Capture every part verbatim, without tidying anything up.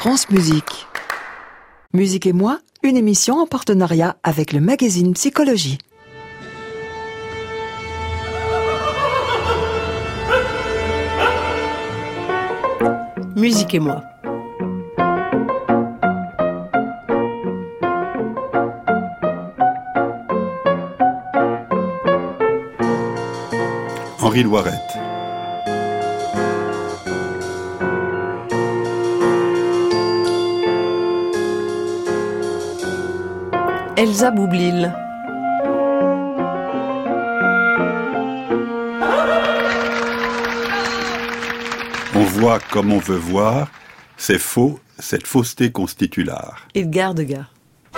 France Musique. Musique et moi, une émission en partenariat avec le magazine Psychologie. Musique et moi. Henri Loiret. Elsa Boublil. On voit comme on veut voir, c'est faux, cette fausseté constitue l'art. Edgar Degas.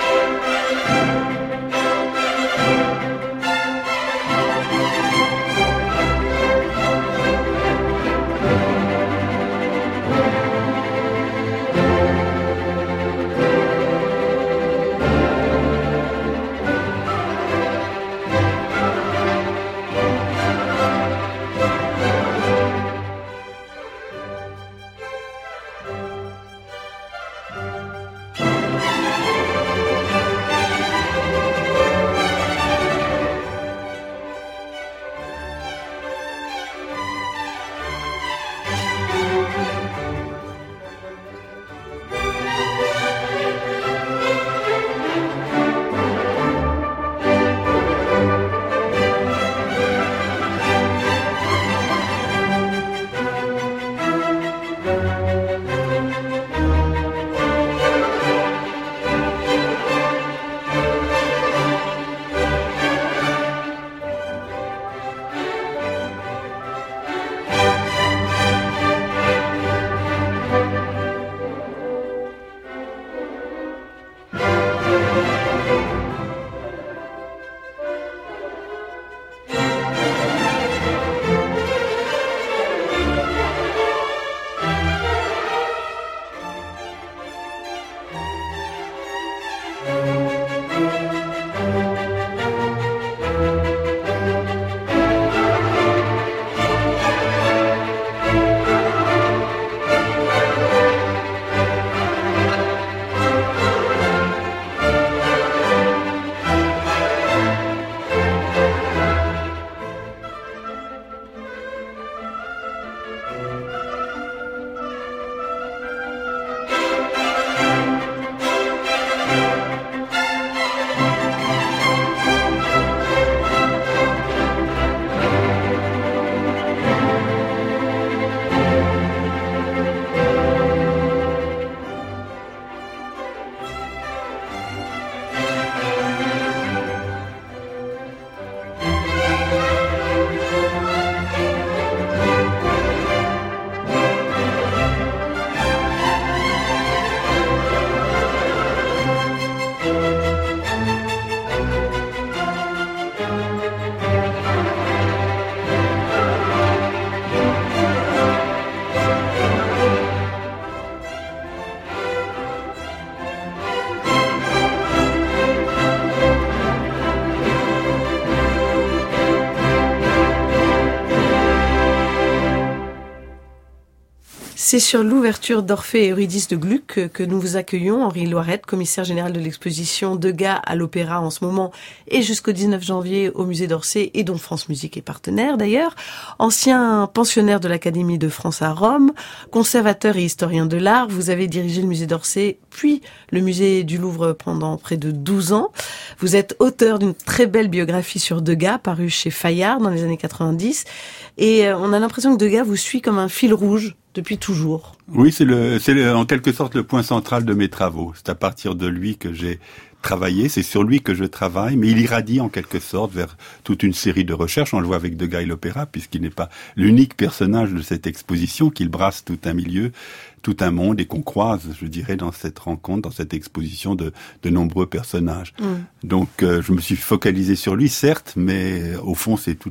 C'est sur l'ouverture d'Orphée et Eurydice de Gluck que nous vous accueillons, Henri Loiret, commissaire général de l'exposition Degas à l'Opéra en ce moment et jusqu'au dix-neuf janvier au musée d'Orsay et dont France Musique est partenaire d'ailleurs. Ancien pensionnaire de l'Académie de France à Rome, conservateur et historien de l'art, vous avez dirigé le musée d'Orsay puis le musée du Louvre pendant près de douze ans. Vous êtes auteur d'une très belle biographie sur Degas parue chez Fayard dans les années quatre-vingt-dix et on a l'impression que Degas vous suit comme un fil rouge depuis toujours. Oui, c'est le, c'est le, en quelque sorte le point central de mes travaux. C'est à partir de lui que j'ai travaillé, c'est sur lui que je travaille, mais il irradie en quelque sorte vers toute une série de recherches. On le voit avec Degas et l'opéra, puisqu'il n'est pas l'unique personnage de cette exposition, qu'il brasse tout un milieu, tout un monde, et qu'on croise, je dirais, dans cette rencontre, dans cette exposition de, de nombreux personnages. Mm. Donc, euh, je me suis focalisé sur lui, certes, mais au fond, c'est toute la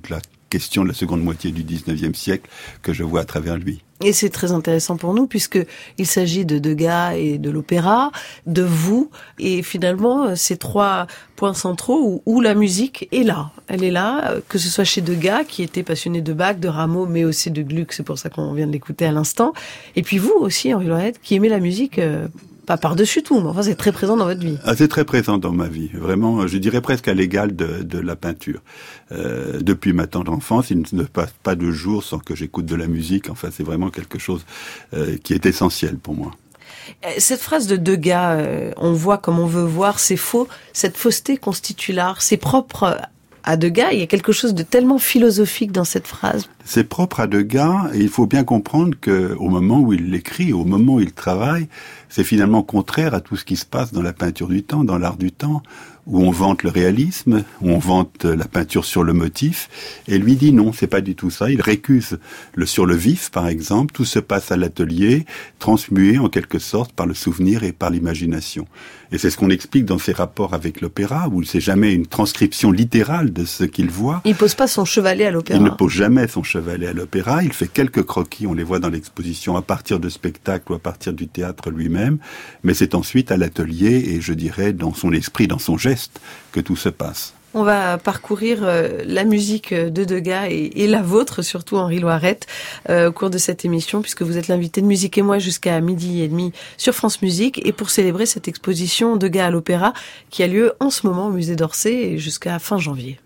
questions de la seconde moitié du dix-neuvième siècle que je vois à travers lui. Et c'est très intéressant pour nous puisque il s'agit de Degas et de l'opéra, de vous, et finalement ces trois points centraux où, où la musique est là. Elle est là, que ce soit chez Degas qui était passionné de Bach, de Rameau, mais aussi de Gluck, c'est pour ça qu'on vient de l'écouter à l'instant. Et puis vous aussi, Henri Loirette, qui aimez la musique. Euh, Pas par-dessus tout, mais enfin c'est très présent dans votre vie. Ah, c'est très présent dans ma vie, vraiment, je dirais presque à l'égal de, de la peinture. Euh, depuis ma tendre enfance, il ne passe pas de jour sans que j'écoute de la musique, enfin c'est vraiment quelque chose euh, qui est essentiel pour moi. Cette phrase de Degas, euh, on voit comme on veut voir, c'est faux, cette fausseté constitue l'art, c'est propre à Degas, il y a quelque chose de tellement philosophique dans cette phrase. C'est propre à Degas, et il faut bien comprendre que au moment où il l'écrit, au moment où il travaille, c'est finalement contraire à tout ce qui se passe dans la peinture du temps, dans l'art du temps, où on vante le réalisme, où on vante la peinture sur le motif, et lui dit non, c'est pas du tout ça. Il récuse le sur le vif, par exemple, tout se passe à l'atelier, transmué en quelque sorte par le souvenir et par l'imagination. Et c'est ce qu'on explique dans ses rapports avec l'opéra, où c'est jamais une transcription littérale de ce qu'il voit. Il pose pas son chevalet à l'opéra. Il ne pose jamais son chevalet à l'opéra, il fait quelques croquis, on les voit dans l'exposition, à partir de spectacles ou à partir du théâtre lui-même, mais c'est ensuite à l'atelier, et je dirais dans son esprit, dans son geste, que tout se passe. On va parcourir euh, la musique de Degas et, et la vôtre, surtout Henri Loirette, euh, au cours de cette émission, puisque vous êtes l'invité de Musique et Moi jusqu'à midi et demi sur France Musique, et pour célébrer cette exposition Degas à l'opéra qui a lieu en ce moment au musée d'Orsay et jusqu'à fin janvier.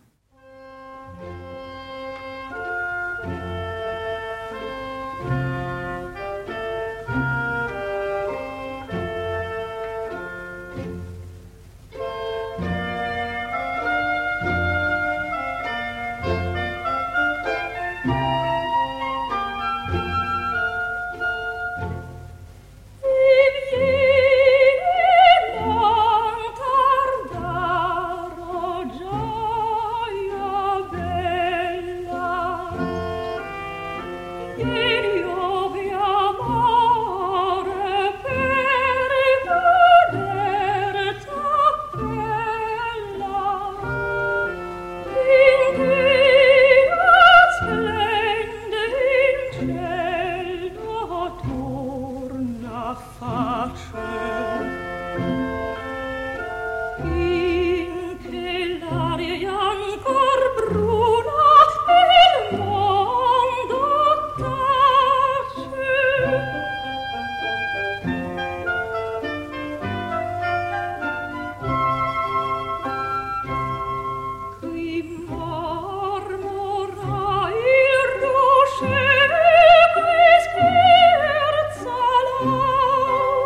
Oh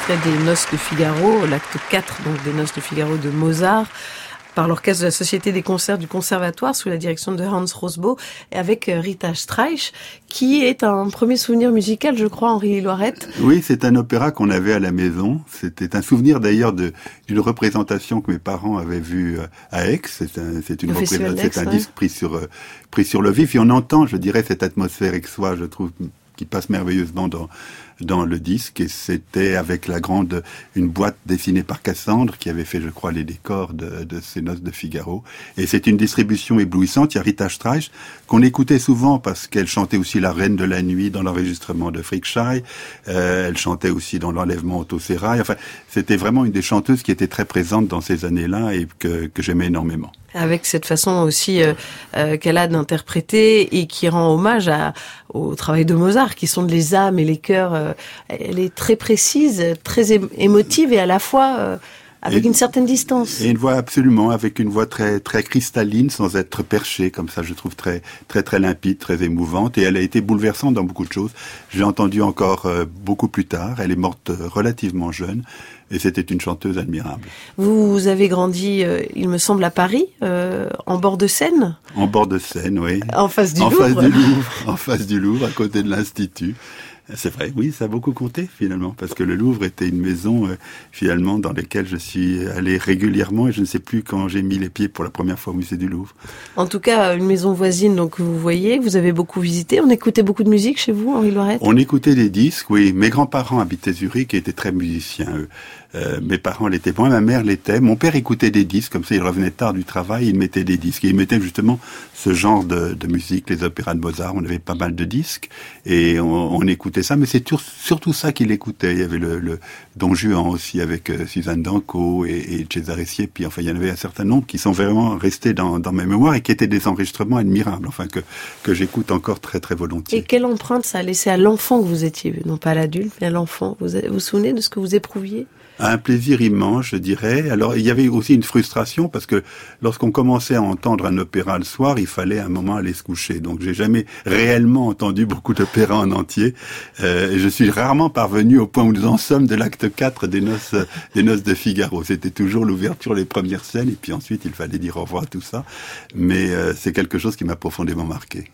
extrait des Noces de Figaro, l'acte quatre donc des Noces de Figaro de Mozart, par l'orchestre de la Société des concerts du Conservatoire sous la direction de Hans Rosbaud et avec Rita Streich, qui est un premier souvenir musical, je crois, Henri Loirette. Oui, c'est un opéra qu'on avait à la maison. C'était un souvenir d'ailleurs de, d'une représentation que mes parents avaient vue à Aix. C'est un, c'est une représentation, c'est un ouais. disque pris sur, pris sur le vif. Et on entend, je dirais, cette atmosphère aixoise, je trouve, qui passe merveilleusement dans, dans le disque. Et c'était avec la grande, une boîte dessinée par Cassandre, qui avait fait, je crois, les décors de, de ces Noces de Figaro. Et c'est une distribution éblouissante. Il y a Rita Streich, qu'on écoutait souvent parce qu'elle chantait aussi La Reine de la Nuit dans l'enregistrement de Frickschei. Euh, elle chantait aussi dans L'Enlèvement au Sérail. Enfin, c'était vraiment une des chanteuses qui était très présente dans ces années-là et que, que j'aimais énormément. Avec cette façon aussi euh, euh, qu'elle a d'interpréter et qui rend hommage à, au travail de Mozart, qui sonde les âmes et les cœurs. Euh, elle est très précise, très é- émotive et à la fois euh, avec et, une certaine distance. Et une voix absolument, avec une voix très très cristalline, sans être perchée, comme ça, je trouve très très très limpide, très émouvante. Et elle a été bouleversante dans beaucoup de choses. J'ai entendu encore euh, beaucoup plus tard. Elle est morte euh, relativement jeune. Et c'était une chanteuse admirable. Vous avez grandi, euh, il me semble, à Paris, euh, en bord de Seine. En bord de Seine, oui. En face du en Louvre. En face du Louvre, en face du Louvre, à côté de l'Institut. C'est vrai, oui, ça a beaucoup compté finalement, parce que le Louvre était une maison euh, finalement dans laquelle je suis allé régulièrement et je ne sais plus quand j'ai mis les pieds pour la première fois au musée du Louvre. En tout cas, une maison voisine, donc vous voyez, vous avez beaucoup visité. On écoutait beaucoup de musique chez vous, Henri Loirette? On écoutait des disques, oui. Mes grands-parents habitaient Zurich et étaient très musiciens, eux. Euh, mes parents l'étaient moins, ma mère l'était. Mon père écoutait des disques, comme ça il revenait tard du travail, il mettait des disques. Et il mettait justement ce genre de, de musique, les opéras de Mozart, on avait pas mal de disques, et on, on écoutait ça, mais c'est tout, surtout ça qu'il écoutait. Il y avait le, le Don Juan aussi avec euh, Suzanne Danco et, et Cesare Siepi, enfin il y en avait un certain nombre qui sont vraiment restés dans, dans mes mémoires et qui étaient des enregistrements admirables, enfin que, que j'écoute encore très très volontiers. Et quelle empreinte ça a laissé à l'enfant que vous étiez, non pas à l'adulte, mais à l'enfant? Vous vous, vous souvenez de ce que vous éprouviez? Un plaisir immense, je dirais. Alors, il y avait aussi une frustration parce que lorsqu'on commençait à entendre un opéra le soir, il fallait à un moment aller se coucher. Donc, j'ai jamais réellement entendu beaucoup d'opéras en entier. Euh, et je suis rarement parvenu au point où nous en sommes de l'acte quatre des Noces, des Noces de Figaro. C'était toujours l'ouverture, les premières scènes, et puis ensuite, il fallait dire au revoir, tout ça. Mais euh, c'est quelque chose qui m'a profondément marqué.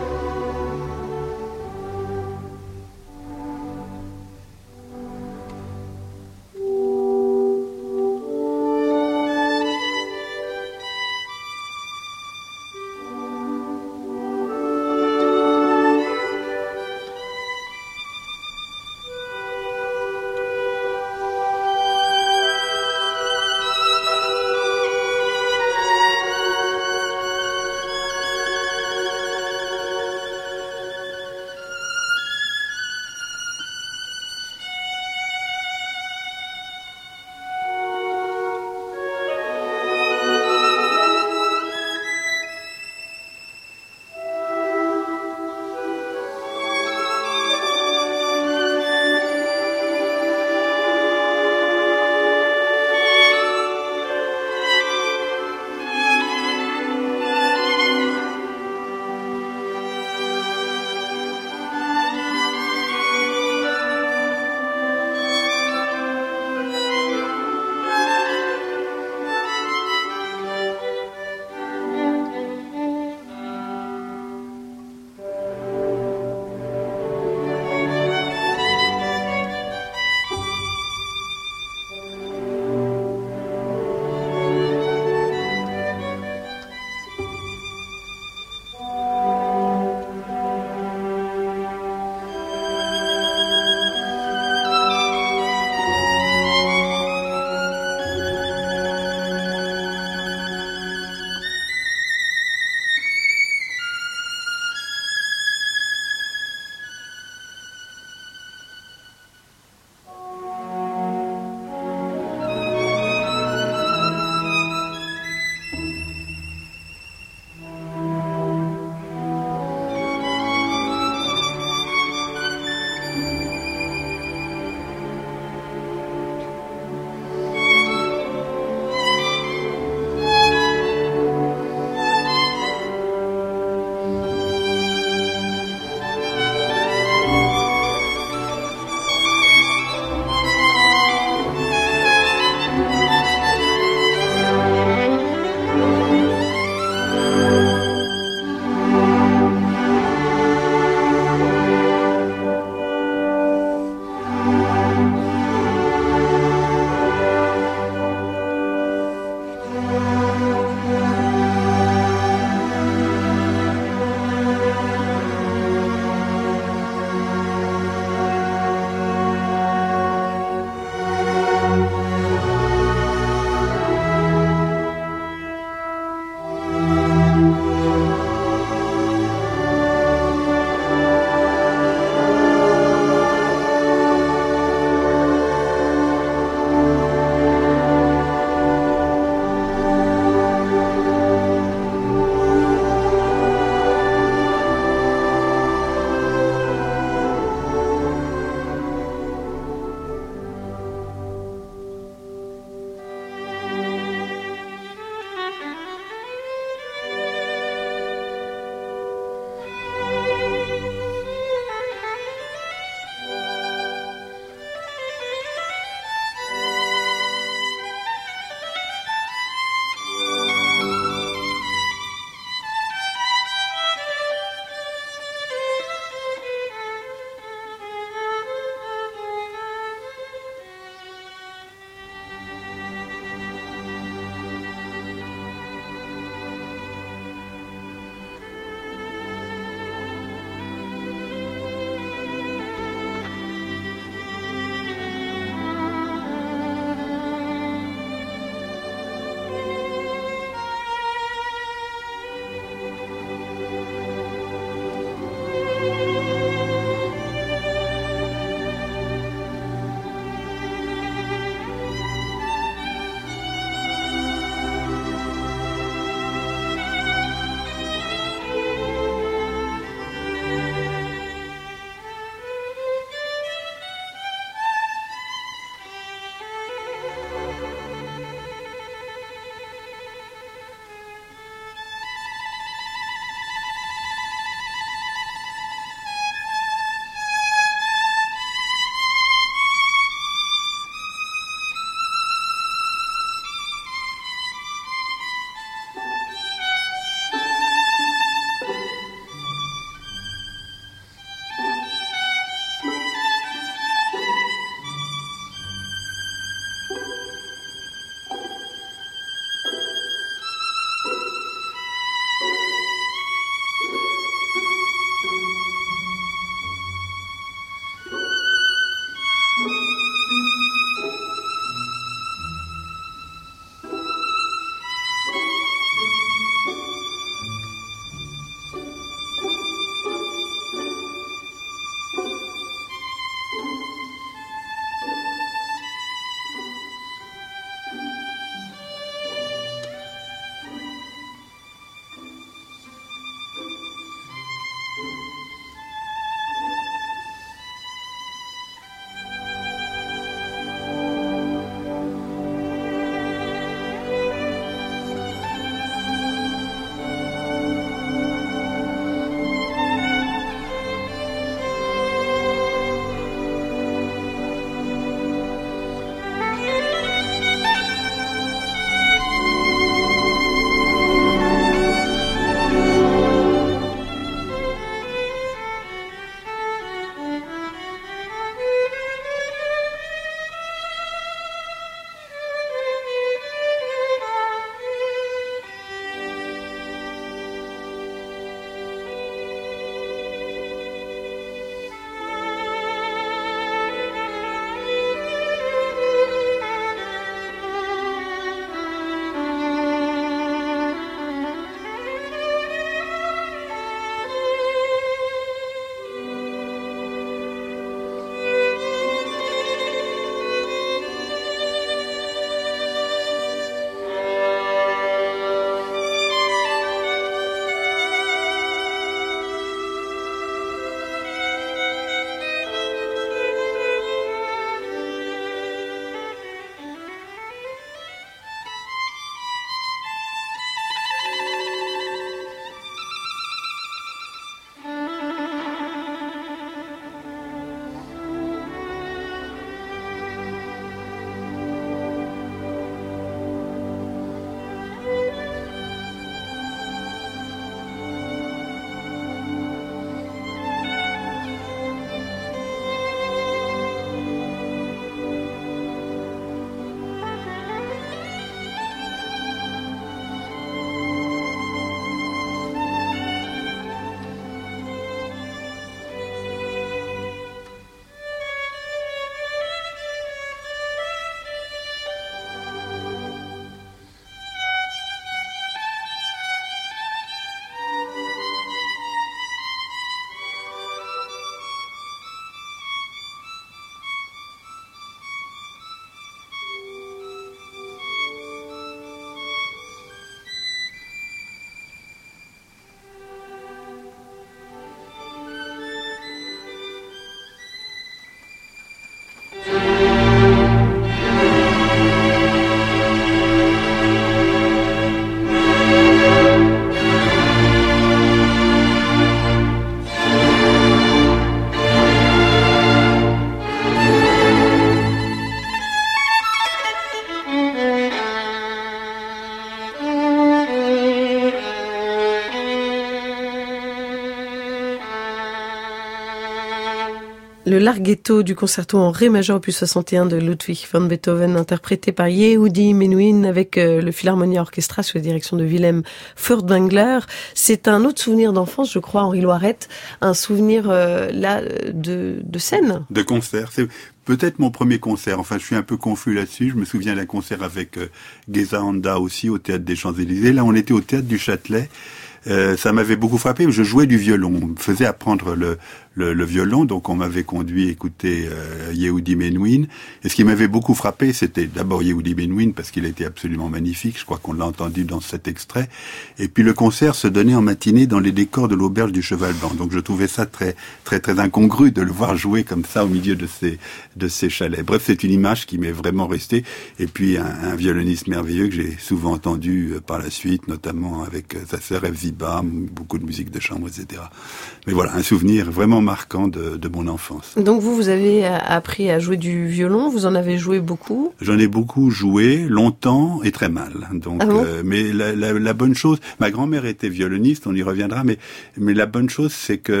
Le Larghetto du concerto en ré majeur opus soixante et un de Ludwig van Beethoven, interprété par Yehudi Menuhin avec euh, le Philharmonia Orchestra sous la direction de Wilhelm Furtwängler. C'est un autre souvenir d'enfance, je crois, Henri Loiret, un souvenir euh, là de, de scène. De concert, c'est peut-être mon premier concert. Enfin, je suis un peu confus là-dessus. Je me souviens d'un concert avec euh, Geza Anda aussi au Théâtre des Champs-Élysées. Là, on était au Théâtre du Châtelet. Euh, ça m'avait beaucoup frappé. Je jouais du violon. On me faisait apprendre le, le, le violon, donc on m'avait conduit écouter euh, Yehudi Menuhin. Et ce qui m'avait beaucoup frappé, c'était d'abord Yehudi Menuhin parce qu'il était absolument magnifique. Je crois qu'on l'a entendu dans cet extrait. Et puis le concert se donnait en matinée dans les décors de l'auberge du Cheval Blanc. Donc je trouvais ça très très très incongru de le voir jouer comme ça au milieu de ces de ces chalets. Bref, c'est une image qui m'est vraiment restée. Et puis un, un violoniste merveilleux que j'ai souvent entendu euh, par la suite, notamment avec euh, sa sœur Eve Ziba, beaucoup de musique de chambre, et cetera. Mais voilà, un souvenir vraiment marquant de, de mon enfance. Donc vous, vous avez appris à jouer du violon, vous en avez joué beaucoup? J'en ai beaucoup joué, longtemps et très mal. Donc, ah bon euh, mais la, la, la bonne chose, ma grand-mère était violoniste, on y reviendra, mais mais la bonne chose, c'est que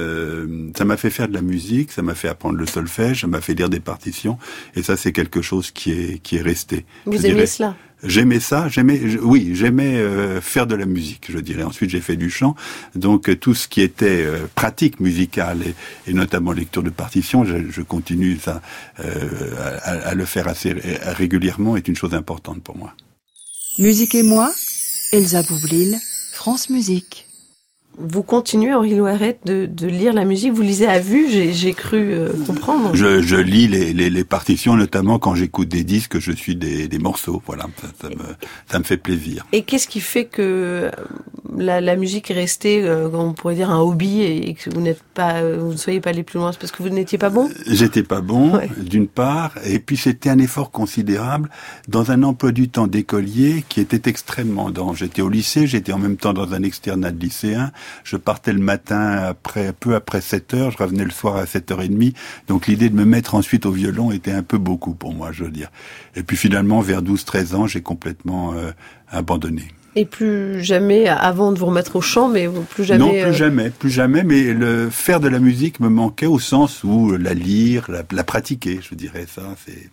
euh, ça m'a fait faire de la musique, ça m'a fait apprendre le solfège, ça m'a fait lire des partitions, et ça, c'est quelque chose qui est qui est resté. Vous aimez cela? J'aimais ça, j'aimais, oui, j'aimais euh, faire de la musique, je dirais. Ensuite, j'ai fait du chant, donc euh, tout ce qui était euh, pratique musicale et, et notamment lecture de partitions, je, je continue ça euh, à, à le faire assez régulièrement, est une chose importante pour moi. Musique et moi, Elsa Boublil, France Musique. Vous continuez, Henri Loiret, de, de lire la musique. Vous lisez à vue, j'ai, j'ai cru euh, comprendre. Je, je lis les, les, les partitions, notamment quand j'écoute des disques, je suis des, des morceaux. Voilà, ça, ça, me, ça me fait plaisir. Et qu'est-ce qui fait que la, la musique est restée, euh, on pourrait dire, un hobby et que vous n'êtes pas, vous ne soyez pas allé plus loin? C'est parce que vous n'étiez pas bon? J'étais pas bon, ouais. d'une part, et puis c'était un effort considérable dans un emploi du temps d'écolier qui était extrêmement dense. J'étais au lycée, j'étais en même temps dans un externat de lycéen. Je partais le matin après, peu après sept heures, je revenais le soir à sept heures trente. Donc l'idée de me mettre ensuite au violon était un peu beaucoup pour moi, je veux dire. Et puis finalement, vers douze treize ans, j'ai complètement euh, abandonné. Et plus jamais, avant de vous remettre au chant, mais plus jamais... Non, plus euh... jamais, plus jamais, mais le faire de la musique me manquait au sens où la lire, la, la pratiquer, je dirais ça, c'est...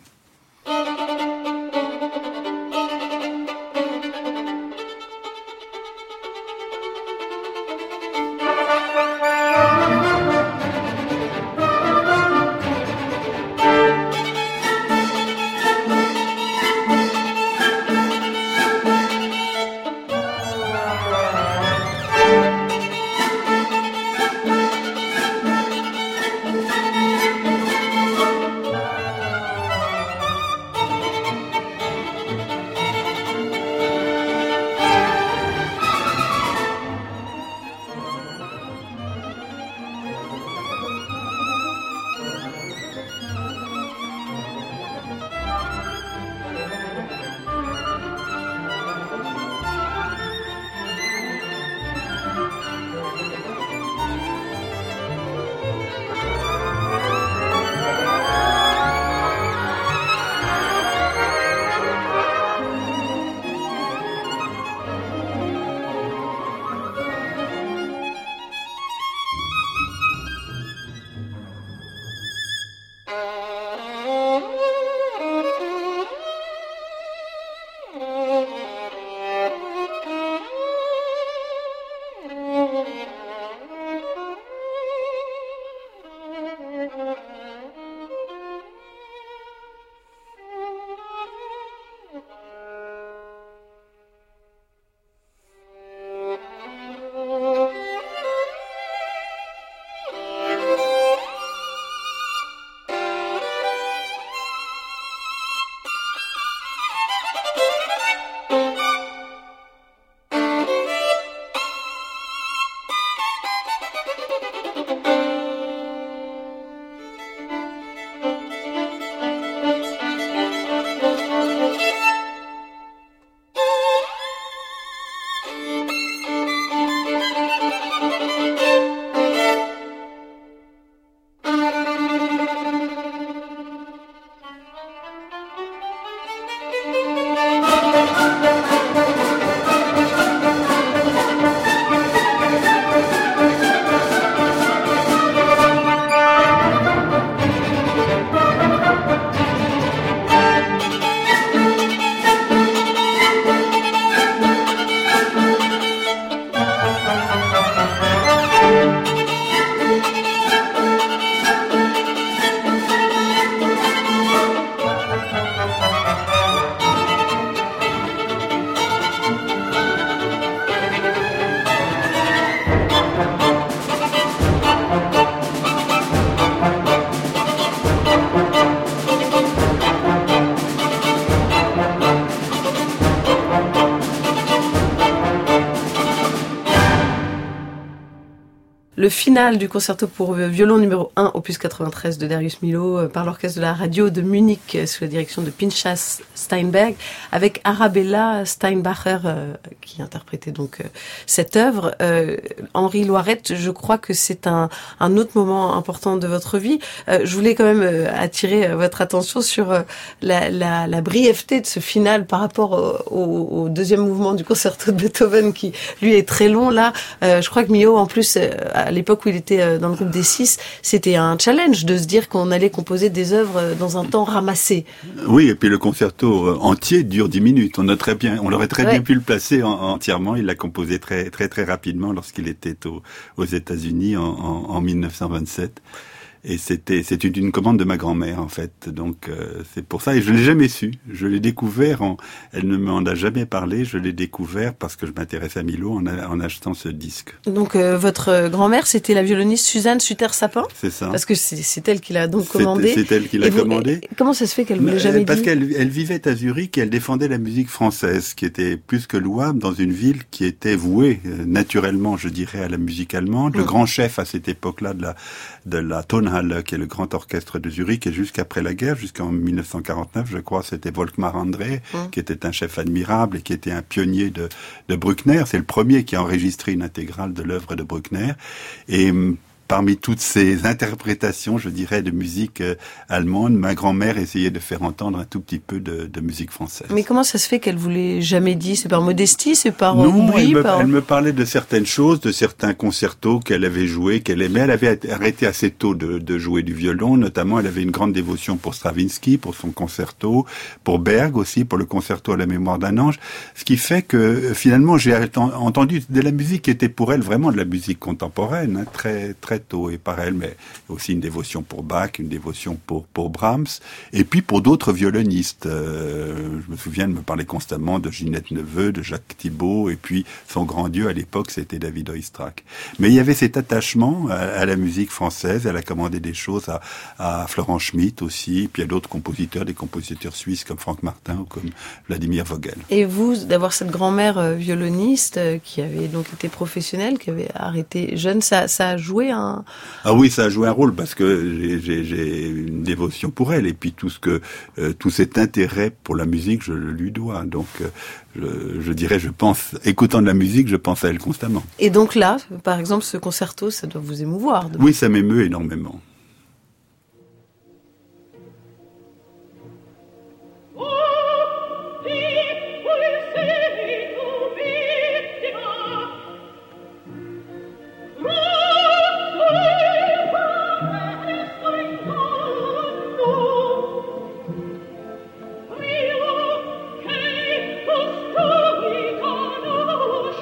Le final du concerto pour violon numéro un, opus quatre-vingt-treize de Darius Milhaud, euh, par l'orchestre de la radio de Munich, euh, sous la direction de Pinchas Steinberg, avec Arabella Steinbacher, euh, qui interprétait donc euh, cette œuvre. Euh, Henri Loirette, je crois que c'est un, un autre moment important de votre vie. Euh, je voulais quand même euh, attirer euh, votre attention sur euh, la, la, la brièveté de ce final par rapport au, au, au deuxième mouvement du concerto de Beethoven, qui lui est très long. Là, euh, je crois que Milhaud, en plus, euh, à l'époque où il était dans le groupe des six, c'était un challenge de se dire qu'on allait composer des œuvres dans un temps ramassé. Oui, et puis le concerto entier dure dix minutes. On a très bien, on aurait très ouais. bien pu le placer en, entièrement. Il l'a composé très très très rapidement lorsqu'il était au, aux États-Unis en, en, en mille neuf cent vingt-sept. Et c'était c'était une commande de ma grand-mère en fait, donc euh, c'est pour ça, et je l'ai jamais su. Je l'ai découvert, en, elle ne m'en a jamais parlé. Je l'ai découvert parce que je m'intéressais à Milhaud en, a, en achetant ce disque. Donc euh, votre grand-mère, c'était la violoniste Suzanne Suter-Sapin. C'est ça. Parce que c'est, c'est elle qui l'a donc commandé. C'est, c'est elle qui l'a vous, commandé. Comment ça se fait qu'elle vous l'ait jamais parce dit? Parce qu'elle elle vivait à Zurich et elle défendait la musique française, qui était plus que louable dans une ville qui était vouée euh, naturellement, je dirais, à la musique allemande. Mmh. Le grand chef à cette époque-là de la de la Tonhalle, qui est le grand orchestre de Zurich, et jusqu'après la guerre, jusqu'en mille neuf cent quarante-neuf, je crois, c'était Volkmar André, mmh. qui était un chef admirable et qui était un pionnier de, de Bruckner. C'est le premier qui a enregistré une intégrale de l'œuvre de Bruckner. Et parmi toutes ces interprétations, je dirais, de musique euh, allemande, ma grand-mère essayait de faire entendre un tout petit peu de, de musique française. Mais comment ça se fait qu'elle vous l'ait jamais dit? C'est par modestie, c'est par non, oubli, elle me, par... elle me parlait de certaines choses, de certains concertos qu'elle avait joués, qu'elle aimait. Elle avait arrêté assez tôt de, de jouer du violon, notamment elle avait une grande dévotion pour Stravinsky, pour son concerto, pour Berg aussi, pour le concerto à la mémoire d'un ange. Ce qui fait que finalement j'ai entendu de la musique qui était pour elle vraiment de la musique contemporaine, hein, très très tôt, et par elle, mais aussi une dévotion pour Bach, une dévotion pour pour Brahms, et puis pour d'autres violonistes. Euh, je me souviens de me parler constamment de Ginette Neveu, de Jacques Thibaud, et puis son grand dieu à l'époque, c'était David Oistrakh. Mais il y avait cet attachement à, à la musique française. Elle a commandé des choses à, à Florent Schmitt aussi, puis à d'autres compositeurs, des compositeurs suisses comme Franck Martin ou comme Vladimir Vogel. Et vous, d'avoir cette grand-mère euh, violoniste euh, qui avait donc été professionnelle, qui avait arrêté jeune, ça, ça a joué un... Ah oui, ça a joué un rôle parce que j'ai, j'ai, j'ai une dévotion pour elle, et puis tout ce que, euh, tout cet intérêt pour la musique, je le lui dois. Donc, euh, je, je dirais, je pense, écoutant de la musique, je pense à elle constamment. Et donc là, par exemple, ce concerto, ça doit vous émouvoir. Oui, ça m'émeut énormément.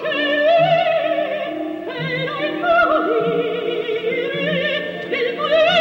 Il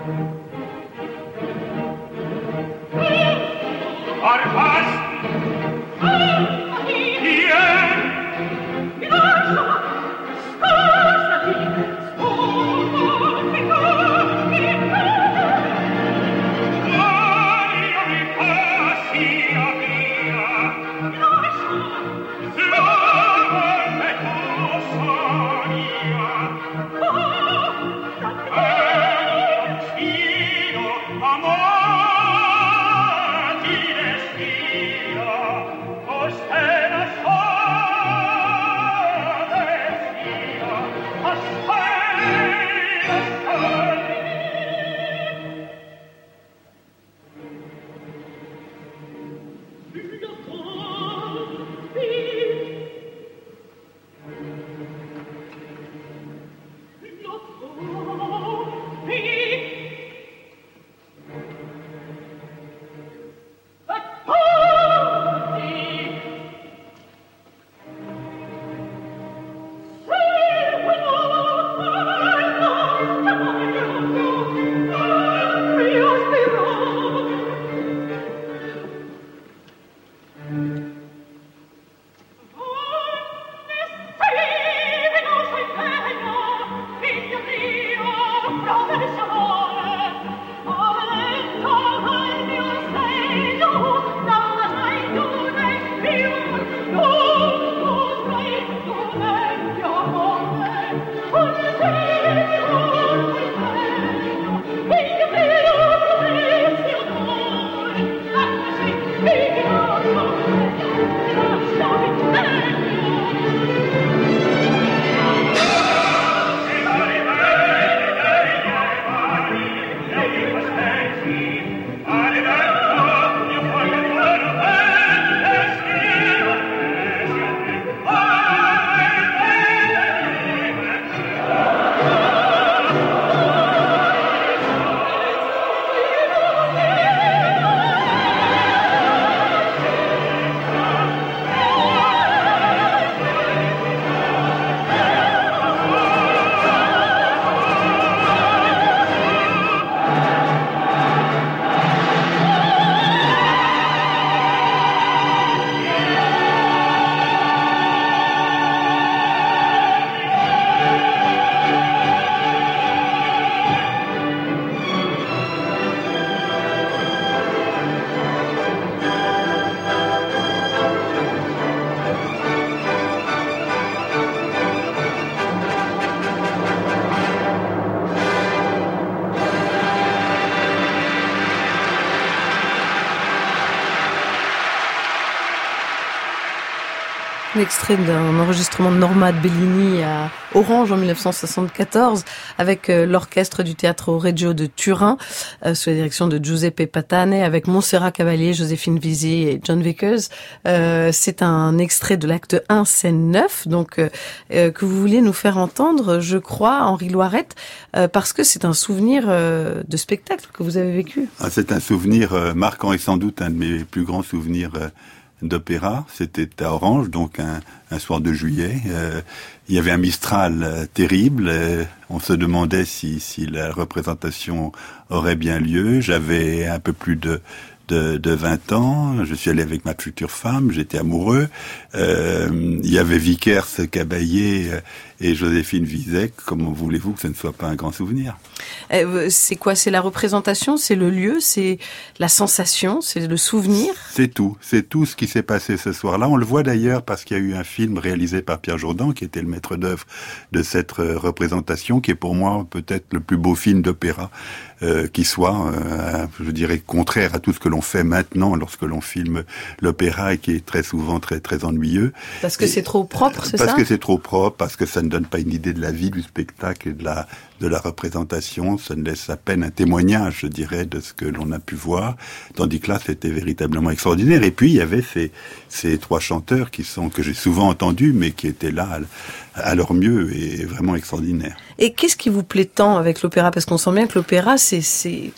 L'extrait d'un enregistrement de Norma de Bellini à Orange en dix-neuf cent soixante-quatorze avec euh, l'orchestre du Teatro Regio de Turin euh, sous la direction de Giuseppe Patane avec Montserrat Cavalier, Joséphine Vizy et John Vickers. Euh, c'est un extrait de l'acte un, scène neuf, donc euh, euh, que vous vouliez nous faire entendre, je crois, Henri Loirette, euh, parce que c'est un souvenir euh, de spectacle que vous avez vécu. Ah, c'est un souvenir euh, marquant et sans doute un de mes plus grands souvenirs euh, d'opéra. C'était à Orange, donc un, un soir de juillet. Euh, il y avait un Mistral euh, terrible. Euh, on se demandait si, si la représentation aurait bien lieu. J'avais un peu plus de, de, de vingt ans. Je suis allé avec ma future femme. J'étais amoureux. Euh, il y avait Vickers, Caballé euh, et Joséphine Vizek. Comment voulez-vous que ce ne soit pas un grand souvenir? Euh, c'est quoi? C'est la représentation? C'est le lieu? C'est la sensation? C'est le souvenir? C'est tout. C'est tout ce qui s'est passé ce soir-là. On le voit d'ailleurs parce qu'il y a eu un film réalisé par Pierre Jourdan qui était le maître d'œuvre de cette représentation, qui est pour moi peut-être le plus beau film d'opéra euh, qui soit, euh, je dirais, contraire à tout ce que l'on fait maintenant lorsque l'on filme l'opéra et qui est très souvent très très ennuyeux. Parce que et, c'est trop propre, c'est parce ça? Parce que c'est trop propre, parce que ça ne donne pas une idée de la vie du spectacle et de la de la représentation, ça ne laisse à peine un témoignage, je dirais, de ce que l'on a pu voir, tandis que là, c'était véritablement extraordinaire. Et puis, il y avait ces, ces trois chanteurs qui sont, que j'ai souvent entendus, mais qui étaient là à, à leur mieux et vraiment extraordinaires. Et qu'est-ce qui vous plaît tant avec l'opéra? Parce qu'on sent bien que l'opéra, c'est, c'est,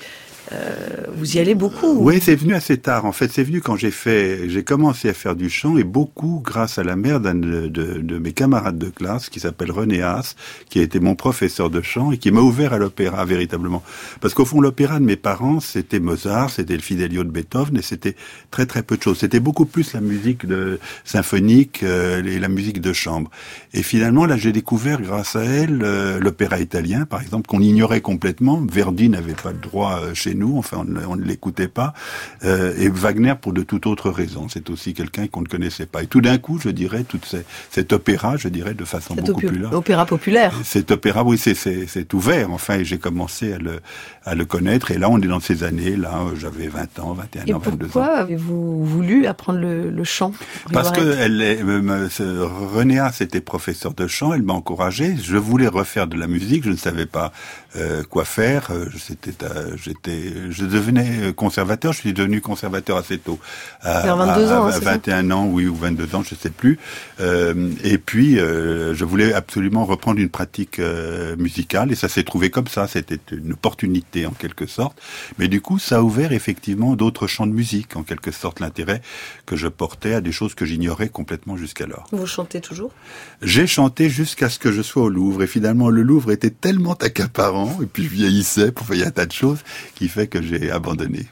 euh, vous y allez beaucoup. Oui, c'est venu assez tard. En fait, c'est venu quand j'ai fait, j'ai commencé à faire du chant et beaucoup grâce à la mère d'un de, de, de mes camarades de classe qui s'appelle René Haas, qui a été mon professeur de chant et qui m'a ouvert à l'opéra véritablement. Parce qu'au fond, l'opéra de mes parents, c'était Mozart, c'était le Fidelio de Beethoven et c'était très très peu de choses. C'était beaucoup plus la musique de symphonique euh, et la musique de chambre. Et finalement, là, j'ai découvert grâce à elle euh, l'opéra italien, par exemple, qu'on ignorait complètement. Verdi n'avait pas de droit euh, chez nous, enfin, on, on ne l'écoutait pas. Euh, et Wagner pour de toute autre raison. C'est aussi quelqu'un qu'on ne connaissait pas. Et tout d'un coup, je dirais, toute ces, cet opéra, je dirais, de façon cet beaucoup opé- plus large. Opéra populaire. Cet opéra, oui, c'est, c'est, c'est ouvert. Enfin, et j'ai commencé à le, à le connaître. Et là, on est dans ces années. Là, j'avais vingt ans, vingt et un et ans, vingt-deux ans. Pourquoi avez-vous voulu apprendre le, le chant? Parce que elle est, euh, René Haas était professeur de chant, elle m'a encouragé. Je voulais refaire de la musique, je ne savais pas euh, quoi faire. C'était, euh, j'étais, je devenais conservateur. Je suis devenu conservateur assez tôt, à, vers vingt-deux ans, à, à vingt et un ans, oui, ou vingt-deux ans, je sais plus. Euh, et puis, euh, je voulais absolument reprendre une pratique euh, musicale, et ça s'est trouvé comme ça. C'était une opportunité en quelque sorte. Mais du coup, ça a ouvert effectivement d'autres champs de musique, en quelque sorte, l'intérêt que je portais à des choses que j'ignorais complètement jusqu'alors. Vous chantez toujours? J'ai chanté jusqu'à ce que je sois au Louvre, et finalement le Louvre était tellement accaparant, et puis je vieillissais pour faire un tas de choses, qui fait que j'ai abandonné.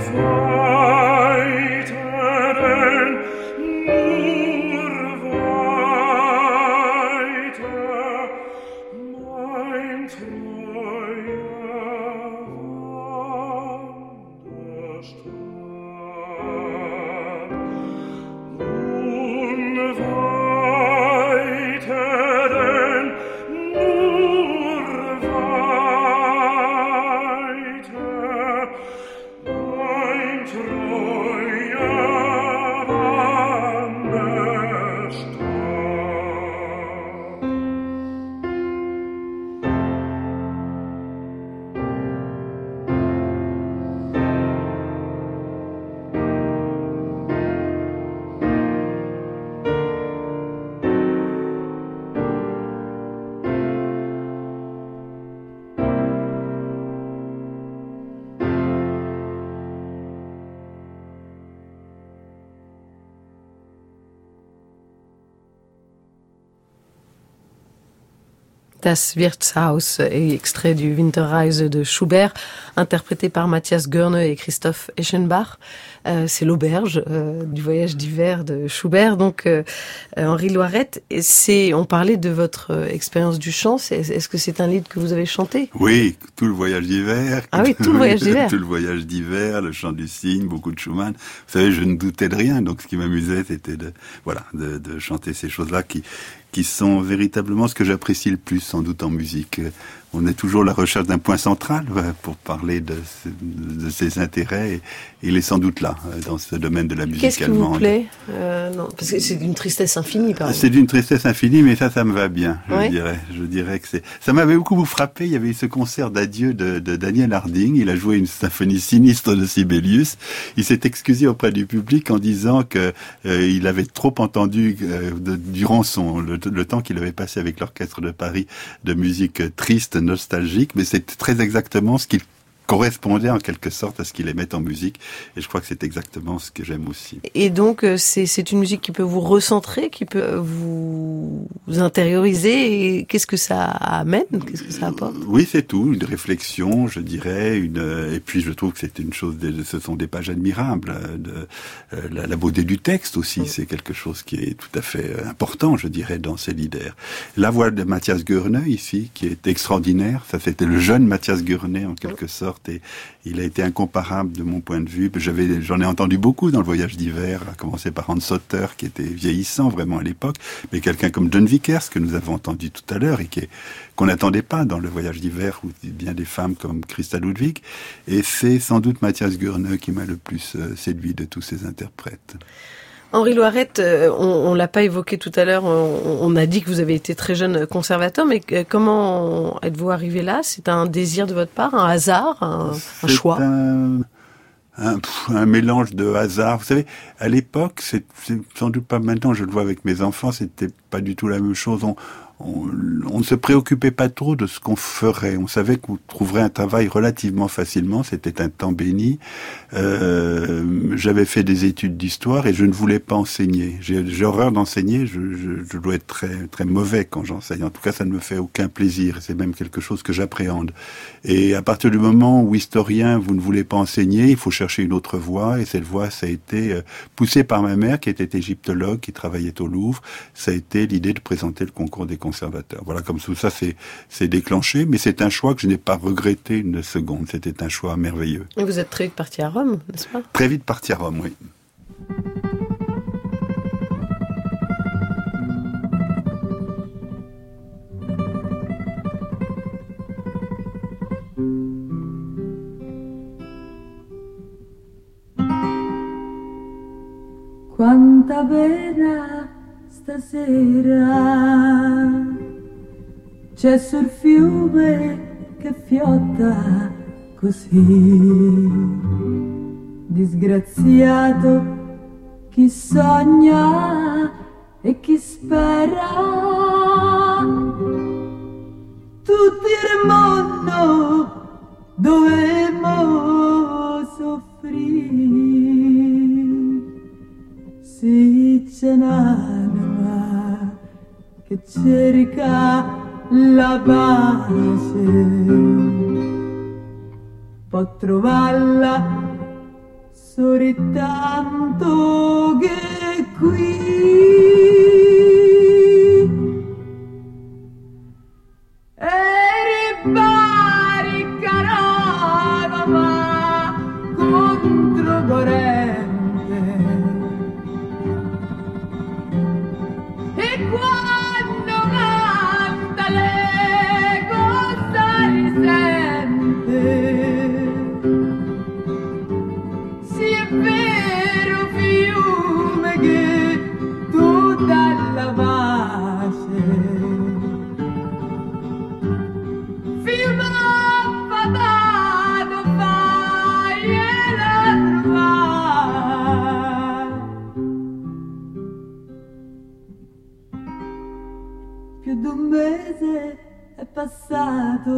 Das Wirtshaus, extrait du Winterreise de Schubert, interprété par Matthias Goerne et Christoph Eschenbach. Euh, c'est l'auberge euh, du voyage d'hiver de Schubert. Donc, euh, Henri Loirette, c'est, on parlait de votre euh, expérience du chant. C'est, est-ce que c'est un lied que vous avez chanté? Oui, tout le voyage d'hiver. Ah oui, tout le voyage d'hiver. Tout le voyage d'hiver, le chant du cygne, beaucoup de Schumann. Vous savez, je ne doutais de rien. Donc, ce qui m'amusait, c'était de, voilà, de, de chanter ces choses-là qui, qui sont véritablement ce que j'apprécie le plus, sans doute, en musique. On est toujours à la recherche d'un point central pour parler de, de ses intérêts, et il est sans doute là, dans ce domaine de la musique Qu'est-ce qui allemande. vous plaît euh, non, parce que c'est d'une tristesse infinie, par exemple. C'est d'une tristesse infinie, mais ça, ça me va bien, je ouais. dirais. Je dirais que c'est. Ça m'avait beaucoup frappé. Il y avait eu ce concert d'adieu de, de Daniel Harding. Il a joué une symphonie sinistre de Sibelius. Il s'est excusé auprès du public en disant que euh, il avait trop entendu euh, de, durant son le, le temps qu'il avait passé avec l'orchestre de Paris de musique triste, nostalgique, mais c'est très exactement ce qu'il correspondait en quelque sorte à ce qu'il aimait en musique, et je crois que c'est exactement ce que j'aime aussi. Et donc c'est, c'est une musique qui peut vous recentrer, qui peut vous intérioriser, et qu'est-ce que ça amène, qu'est-ce que ça apporte? Oui, c'est tout, une réflexion, je dirais, une et puis je trouve que c'est une chose, de, ce sont des pages admirables, de, la, la beauté du texte aussi, mmh. c'est quelque chose qui est tout à fait important, je dirais, dans ces leaders. La voix de Matthias Goerne ici, qui est extraordinaire, ça c'était le jeune Matthias Goerne en quelque mmh. sorte, et il a été incomparable de mon point de vue. J'avais, j'en ai entendu beaucoup dans le voyage d'hiver, à commencer par Hans Sotter, qui était vieillissant vraiment à l'époque, mais quelqu'un comme John Vickers, que nous avons entendu tout à l'heure, et qui est, qu'on n'attendait pas dans le voyage d'hiver, où bien des femmes comme Christa Ludwig. Et c'est sans doute Matthias Goerne qui m'a le plus séduit de tous ces interprètes. Henri Loirette, on, on l'a pas évoqué tout à l'heure, on, on a dit que vous avez été très jeune conservateur, mais comment êtes-vous arrivé là? C'est un désir de votre part, un hasard, un, un choix? Un, un, un mélange de hasard. Vous savez, à l'époque, c'est, c'est sans doute pas maintenant, je le vois avec mes enfants, c'était pas du tout la même chose. On, On, on ne se préoccupait pas trop de ce qu'on ferait. On savait qu'on trouverait un travail relativement facilement. C'était un temps béni. Euh, j'avais fait des études d'histoire et je ne voulais pas enseigner. J'ai, j'ai horreur d'enseigner. Je, je, je dois être très, très mauvais quand j'enseigne. En tout cas, ça ne me fait aucun plaisir. C'est même quelque chose que j'appréhende. Et à partir du moment où historien, vous ne voulez pas enseigner, il faut chercher une autre voie. Et cette voie, ça a été poussée par ma mère, qui était égyptologue, qui travaillait au Louvre. Ça a été l'idée de présenter le concours des conservateurs. Voilà, comme tout ça, c'est, c'est déclenché, mais c'est un choix que je n'ai pas regretté une seconde. C'était un choix merveilleux. Et vous êtes très vite parti à Rome, n'est-ce pas? Très vite parti à Rome, oui. Quanta pena stasera c'è sul fiume che fiotta così, disgraziato chi sogna e chi spera, tutto il mondo dovemmo soffrire, se c'è un'anima che cerca la pace, può trovarla soltanto che qui eri barricarava ma controcorrente e quando canta l'ego sta risente. È vero fiume che tu dalla pace fiume affatato fai e la trovai più di un mese è passato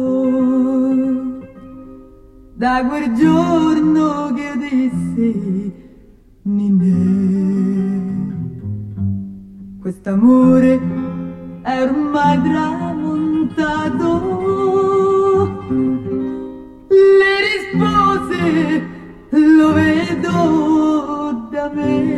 da quel giorno che io dissi Ninè, quest'amore è ormai tramontato. Le rispose lo vedo da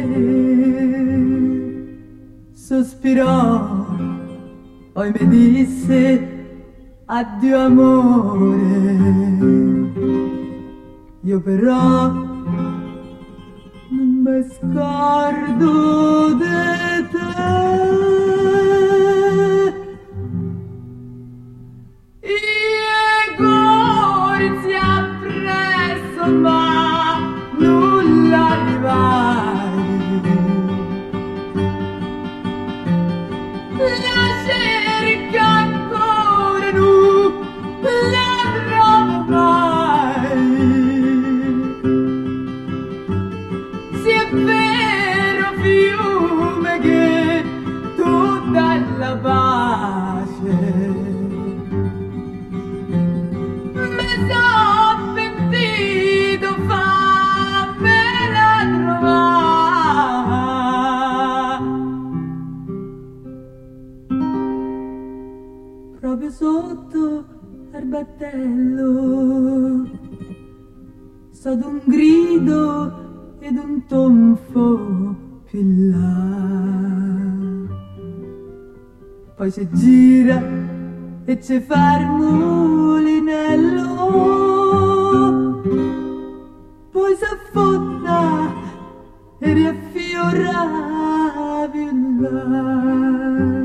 me, sospirò, poi mi disse addio amore. Io però non mi scordo di te. Io corsi appresso ma nulla arrivai. La cerca ancora nu, la trovo mai. Vero fiume che tu dalla pace mi so pentito fammela trovare proprio sotto al battello sotto un grido ed un tonfo più là. Poi si gira e ci fa il mulinello, poi si affonda e riaffiora più là.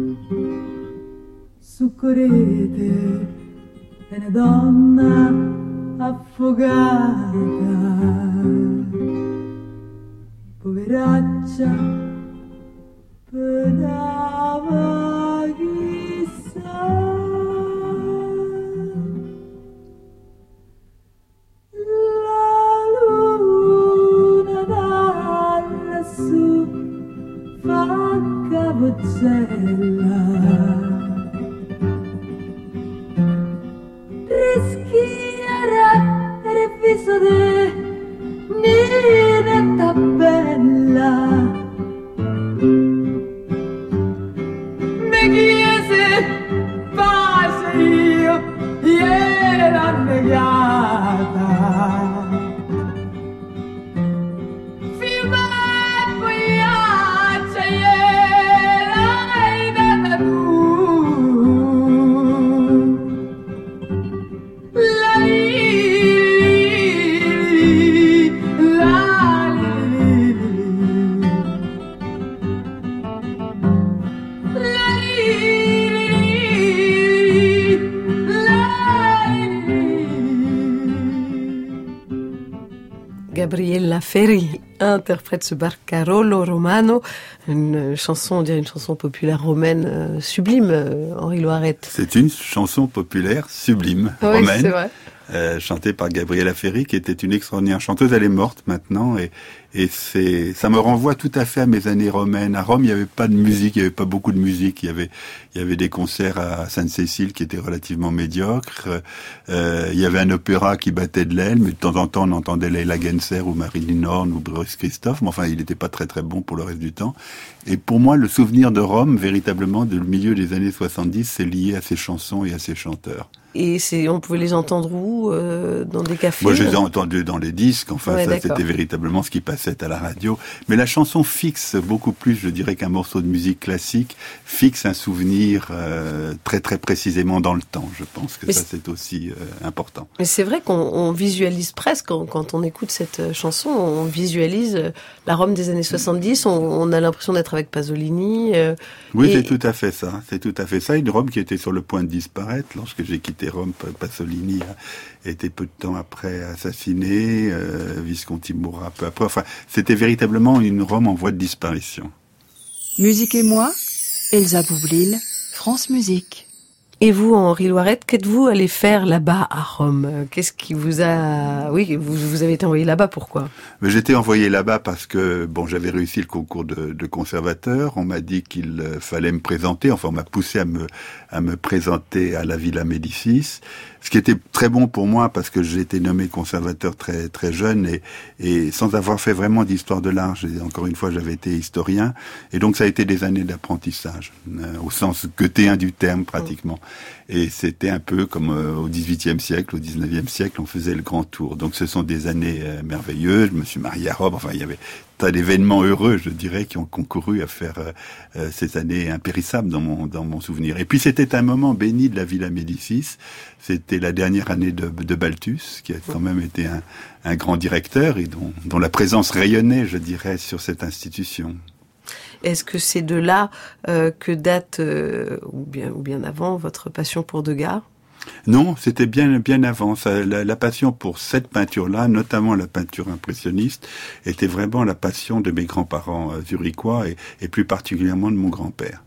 Su correte è una donna affogata, poveraccia, pedava chissà. La luna da lassù fa capozzella, rischiara il viso de Ninetta bella. Mi chiese pace io gliela negata. Fiume e piaggia gliela hai data tu. Lei Gabriella Ferri interprète ce Barcarolo Romano, une chanson, on dirait une chanson populaire romaine euh, sublime, euh, Henri Loiret. C'est une chanson populaire sublime, oui, romaine. C'est vrai. Euh, chantée par Gabriella Ferri, qui était une extraordinaire chanteuse. Elle est morte maintenant, et, et c'est, ça me renvoie tout à fait à mes années romaines. À Rome, il n'y avait pas de musique, il n'y avait pas beaucoup de musique. Il y avait, il y avait des concerts à Sainte-Cécile qui étaient relativement médiocres. Euh, il y avait un opéra qui battait de l'aile, mais de temps en temps, on entendait Leila Genser ou Marilyn Horne ou Boris Christophe. Mais enfin, il n'était pas très très bon pour le reste du temps. Et pour moi, le souvenir de Rome, véritablement, du milieu des années soixante-dix, c'est lié à ces chansons et à ces chanteurs. et c'est, on pouvait les entendre où euh, dans des cafés? Moi, je les ai entendus dans les disques. Enfin, ouais, ça, d'accord. c'était véritablement ce qui passait à la radio. Mais la chanson fixe beaucoup plus, je dirais, qu'un morceau de musique classique, fixe un souvenir euh, très très précisément dans le temps. Je pense que Mais ça, c'est... c'est aussi euh, important. Mais c'est vrai qu'on on visualise presque, quand, quand on écoute cette chanson, on visualise la Rome des années soixante-dix, on, on a l'impression d'être avec Pasolini. Euh, oui, et... c'est tout à fait ça. C'est tout à fait ça. Une Rome qui était sur le point de disparaître. Lorsque j'ai quitté Rome, Pasolini a été peu de temps après assassiné, euh, Visconti mourra peu après. Enfin, c'était véritablement une Rome en voie de disparition. Musique et moi, Elsa Boublil, France Musique. Et vous, Henri Loiret, qu'êtes-vous allé faire là-bas à Rome? Qu'est-ce qui vous a... Oui, vous, vous avez été envoyé là-bas, pourquoi? Mais j'étais envoyé là-bas parce que bon, j'avais réussi le concours de, de conservateur. On m'a dit qu'il fallait me présenter. Enfin, on m'a poussé à me à me présenter à la Villa Médicis, ce qui était très bon pour moi parce que j'ai été nommé conservateur très très jeune et et sans avoir fait vraiment d'histoire de l'art. J'ai, encore une fois, j'avais été historien et donc ça a été des années d'apprentissage euh, au sens goethéen du terme pratiquement. Et c'était un peu comme euh, au dix-huitième siècle, au dix-neuvième siècle, on faisait le grand tour. Donc ce sont des années euh, merveilleuses. Je me suis marié à Rome. Enfin, il y avait tas d'événements heureux, je dirais, qui ont concouru à faire euh, euh, ces années impérissables dans mon dans mon souvenir. Et puis c'était un moment béni de la Villa Médicis. C'était la dernière année de, de Balthus, qui a quand même été un, un grand directeur et dont, dont la présence rayonnait, je dirais, sur cette institution. Est-ce que c'est de là euh, que date, euh, ou bien ou bien avant, votre passion pour Degas? Non, c'était bien bien avant. Ça, la, la passion pour cette peinture-là, notamment la peinture impressionniste, était vraiment la passion de mes grands-parents euh, zurichois et, et plus particulièrement de mon grand-père.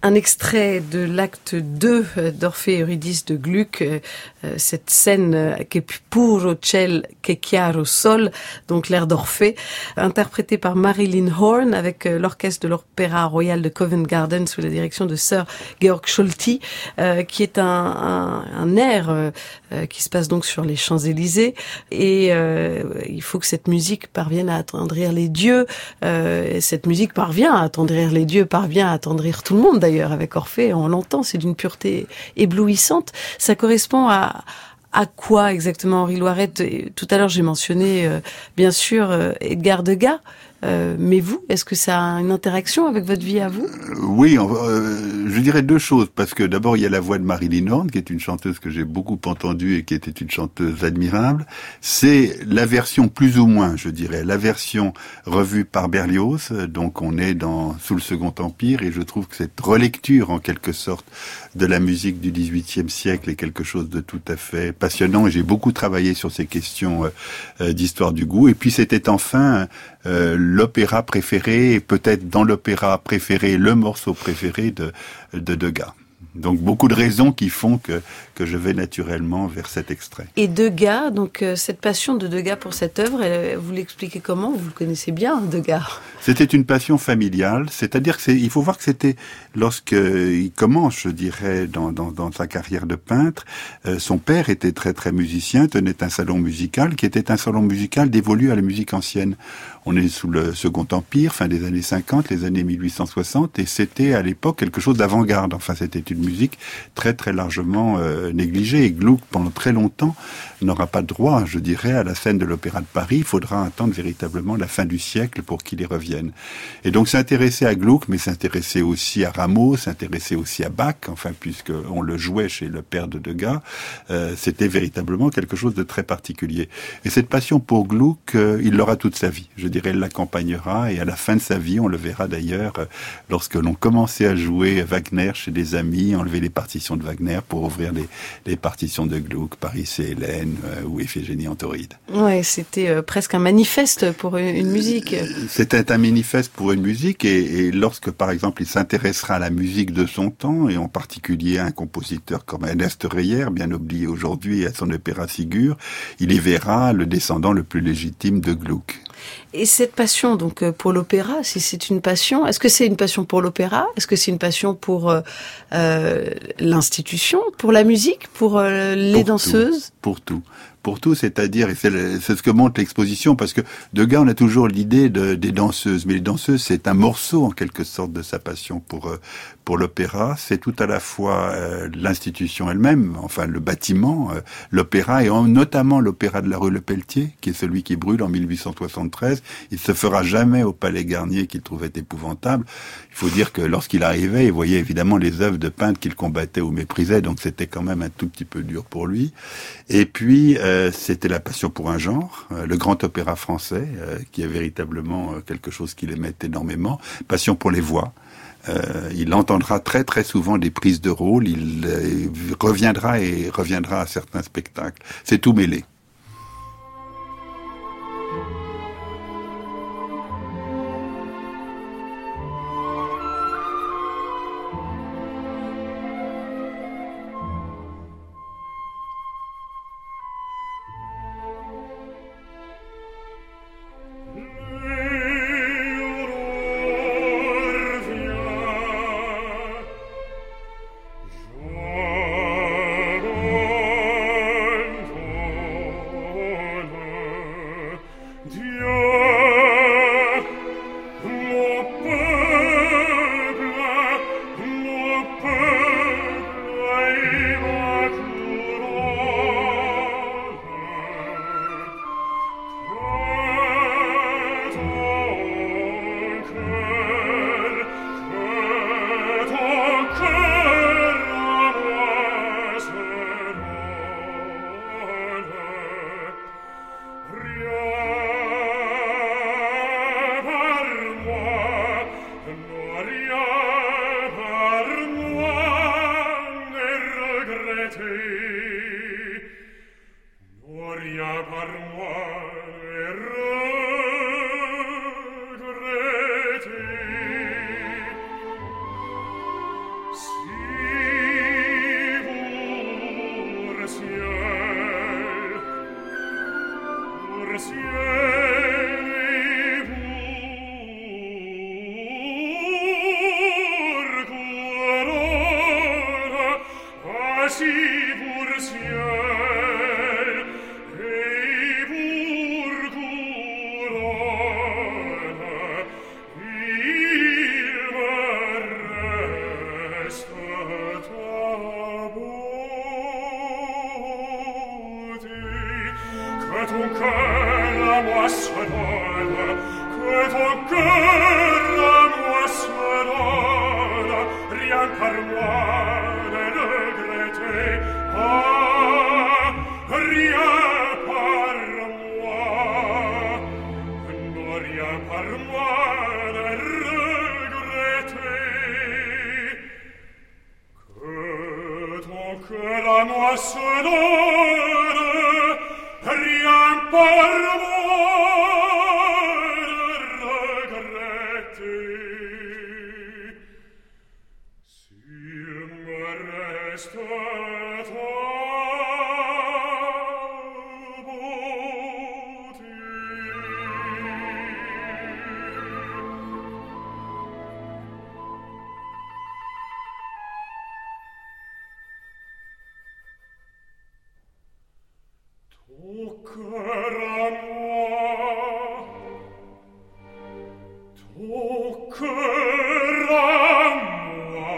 Un extrait de l'acte deux d'Orphée et Eurydice de Gluck, euh, cette scène Che più puro ciel che chiaro sol, donc l'air d'Orphée, interprété par Marilyn Horne avec euh, l'orchestre de l'Opéra Royal de Covent Garden sous la direction de Sir Georg Scholti, euh, qui est un, un, un air euh, qui se passe donc sur les Champs-Élysées, et euh, il faut que cette musique parvienne à attendrir les dieux. Euh, cette musique parvient à attendrir les dieux, parvient à attendrir tout le monde d'ailleurs. Avec Orphée, on l'entend, c'est d'une pureté éblouissante. Ça correspond à à quoi exactement, Henri Loiret? Tout à l'heure, j'ai mentionné, euh, bien sûr, euh, Edgar Degas. Euh, mais vous, est-ce que ça a une interaction avec votre vie à vous? euh, Oui, euh, je dirais deux choses, parce que d'abord il y a la voix de Marilyn Horne, qui est une chanteuse que j'ai beaucoup entendue et qui était une chanteuse admirable. C'est la version plus ou moins, je dirais, la version revue par Berlioz, donc on est dans sous le Second Empire, et je trouve que cette relecture en quelque sorte de la musique du dix-huitième siècle est quelque chose de tout à fait passionnant, et j'ai beaucoup travaillé sur ces questions euh, d'histoire du goût. Et puis c'était enfin euh, l'opéra préféré, et peut-être dans l'opéra préféré, le morceau préféré de, de Degas. Donc beaucoup de raisons qui font que que je vais naturellement vers cet extrait. Et Degas, donc euh, cette passion de Degas pour cette œuvre, elle, vous l'expliquez comment? Vous le connaissez bien, Degas? C'était une passion familiale, c'est-à-dire que c'est, il faut voir que c'était lorsqu'il commence, je dirais, dans, dans, dans sa carrière de peintre, euh, son père était très très musicien, tenait un salon musical qui était un salon musical dévolu à la musique ancienne. On est sous le Second Empire, fin des années cinquante, les années mille huit cent soixante, et c'était à l'époque quelque chose d'avant-garde. Enfin, c'était une musique très très largement euh, négligée. Et Gluck, pendant très longtemps, n'aura pas droit, je dirais, à la scène de l'Opéra de Paris. Il faudra attendre véritablement la fin du siècle pour qu'il y revienne. Et donc s'intéresser à Gluck, mais s'intéresser aussi à Rameau, s'intéresser aussi à Bach, enfin, puisque on le jouait chez le père de Degas, euh, c'était véritablement quelque chose de très particulier. Et cette passion pour Gluck, euh, il l'aura toute sa vie. Je dirais, elle l'accompagnera, et à la fin de sa vie, on le verra d'ailleurs, euh, lorsque l'on commençait à jouer Wagner chez des amis, enlever les partitions de Wagner pour ouvrir les, les partitions de Gluck, Paris et Hélène euh, ou Iphigénie en Tauride. Ouais, c'était euh, presque un manifeste pour une, une musique. C'était un manifeste pour une musique, et, et lorsque, par exemple, il s'intéressera à la musique de son temps, et en particulier à un compositeur comme Ernest Reyer, bien oublié aujourd'hui, à son opéra Sigur, il y verra le descendant le plus légitime de Gluck. Et cette passion donc pour l'opéra, si c'est une passion, est-ce que c'est une passion pour l'opéra? Est-ce que c'est une passion pour euh, euh, l'institution, pour la musique, pour euh, les pour danseuses? Tout, pour tout. Pour tout, c'est-à-dire, et c'est, le, c'est ce que montre l'exposition, parce que Degas, on a toujours l'idée de, des danseuses, mais les danseuses, c'est un morceau en quelque sorte de sa passion pour euh, pour l'opéra. C'est tout à la fois euh, l'institution elle-même, enfin le bâtiment, euh, l'opéra, et en, notamment l'opéra de la rue Le Pelletier, qui est celui qui brûle en mille huit cent soixante-treize. Il se fera jamais au Palais Garnier, qu'il trouvait épouvantable. Il faut dire que lorsqu'il arrivait, il voyait évidemment les œuvres de peintres qu'il combattait ou méprisait, donc c'était quand même un tout petit peu dur pour lui. Et puis euh, c'était la passion pour un genre, euh, le grand opéra français, euh, qui est véritablement euh, quelque chose qu'il aimait énormément. Passion pour les voix. Euh, il entendra très très souvent des prises de rôle. Il euh, reviendra et reviendra à certains spectacles. C'est tout mêlé. Joie ton cœur à moi se donne, que ton cœur à moi se donne, rien par moi ne regretter, ah, rien par moi, non rien par moi ne regretter, que ton cœur à moi se donne, rien par moi ne regretter. S'il me reste ta beauté. Ton cœur à moi, ton cœur à moi.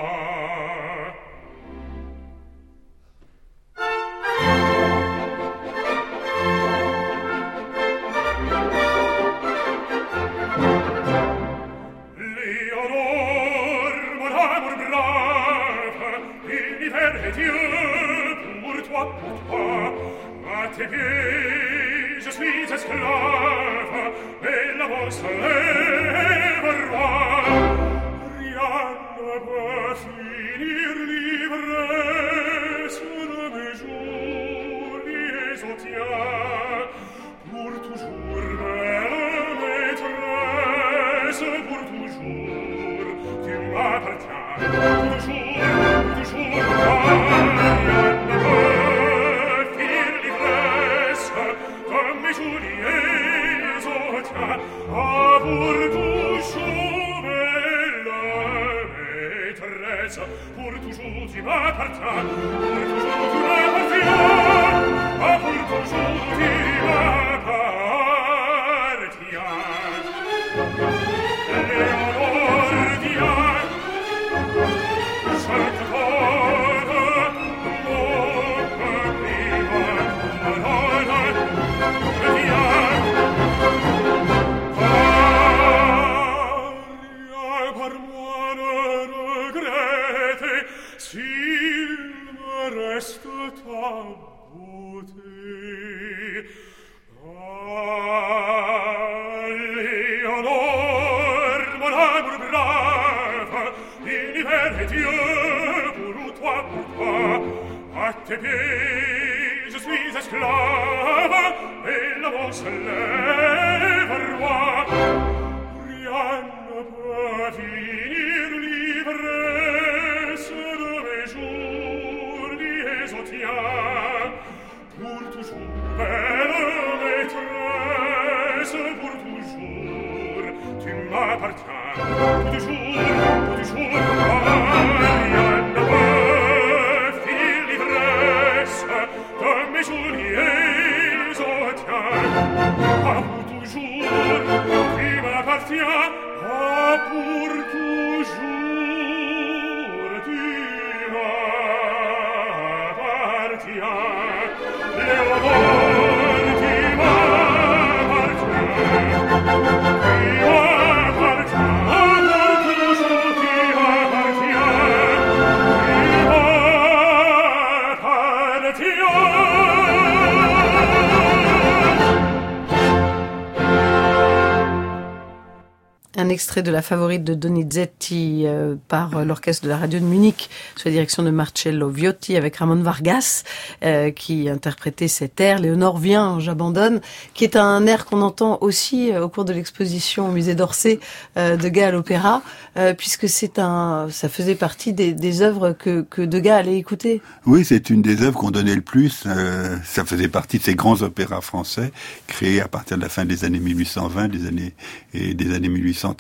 Léonore, mon amour brave, l'univers est Dieu pour toi, pour toi. À tes pieds, je suis esclave, et l'amour se lève roi. Rien ne peut finir l'ivresse de mes jours, liés au tien. Pour toujours, belle maîtresse, pour toujours, tu m'appartiens. Pour toujours, pour toujours, rien ne peut comme mes Juliets au tien, ah, pour toujours, belle maîtresse, pour toujours tu m'appartiens, pour toujours tu m'appartiens, ah, pour toujours tu m'appartiens. Léonore, Diane, je te donne mon compliment, mon honneur. S'il me reste ta beauté, ah, Léonore, mon amour brave, l'univers est Dieu pour toi, pour toi. À tes pieds, je suis esclave, et l'amour se lève roi. Rien ne peut finir l'ivresse de mes jours, liés au tien. Pour toujours, belle maîtresse, pour toujours, tu m'appartiens. Pour toujours, pour toujours, rien ne peut finir l'ivresse de mes jours, liés au tien. Ah, pour toujours, tu m'appartiens. Ah, pour toujours, tu m'appartiens. Léonore, tu m'appartiens. Tu m'appartiens. Ah, pour toujours, tu m'appartiens. Tu m'appartiens. Un extrait de la favorite de Donizetti euh, par euh, l'orchestre de la radio de Munich sous la direction de Marcello Viotti avec Ramon Vargas euh, qui interprétait cet air Léonore vient, j'abandonne, qui est un air qu'on entend aussi euh, au cours de l'exposition au musée d'Orsay euh, Degas à l'opéra euh, puisque c'est un, ça faisait partie des, des œuvres que, que Degas allait écouter. Oui, c'est une des œuvres qu'on donnait le plus. Euh, ça faisait partie de ces grands opéras français créés à partir de la fin des années mille huit cent vingt, des années et des années mille huit cent trente.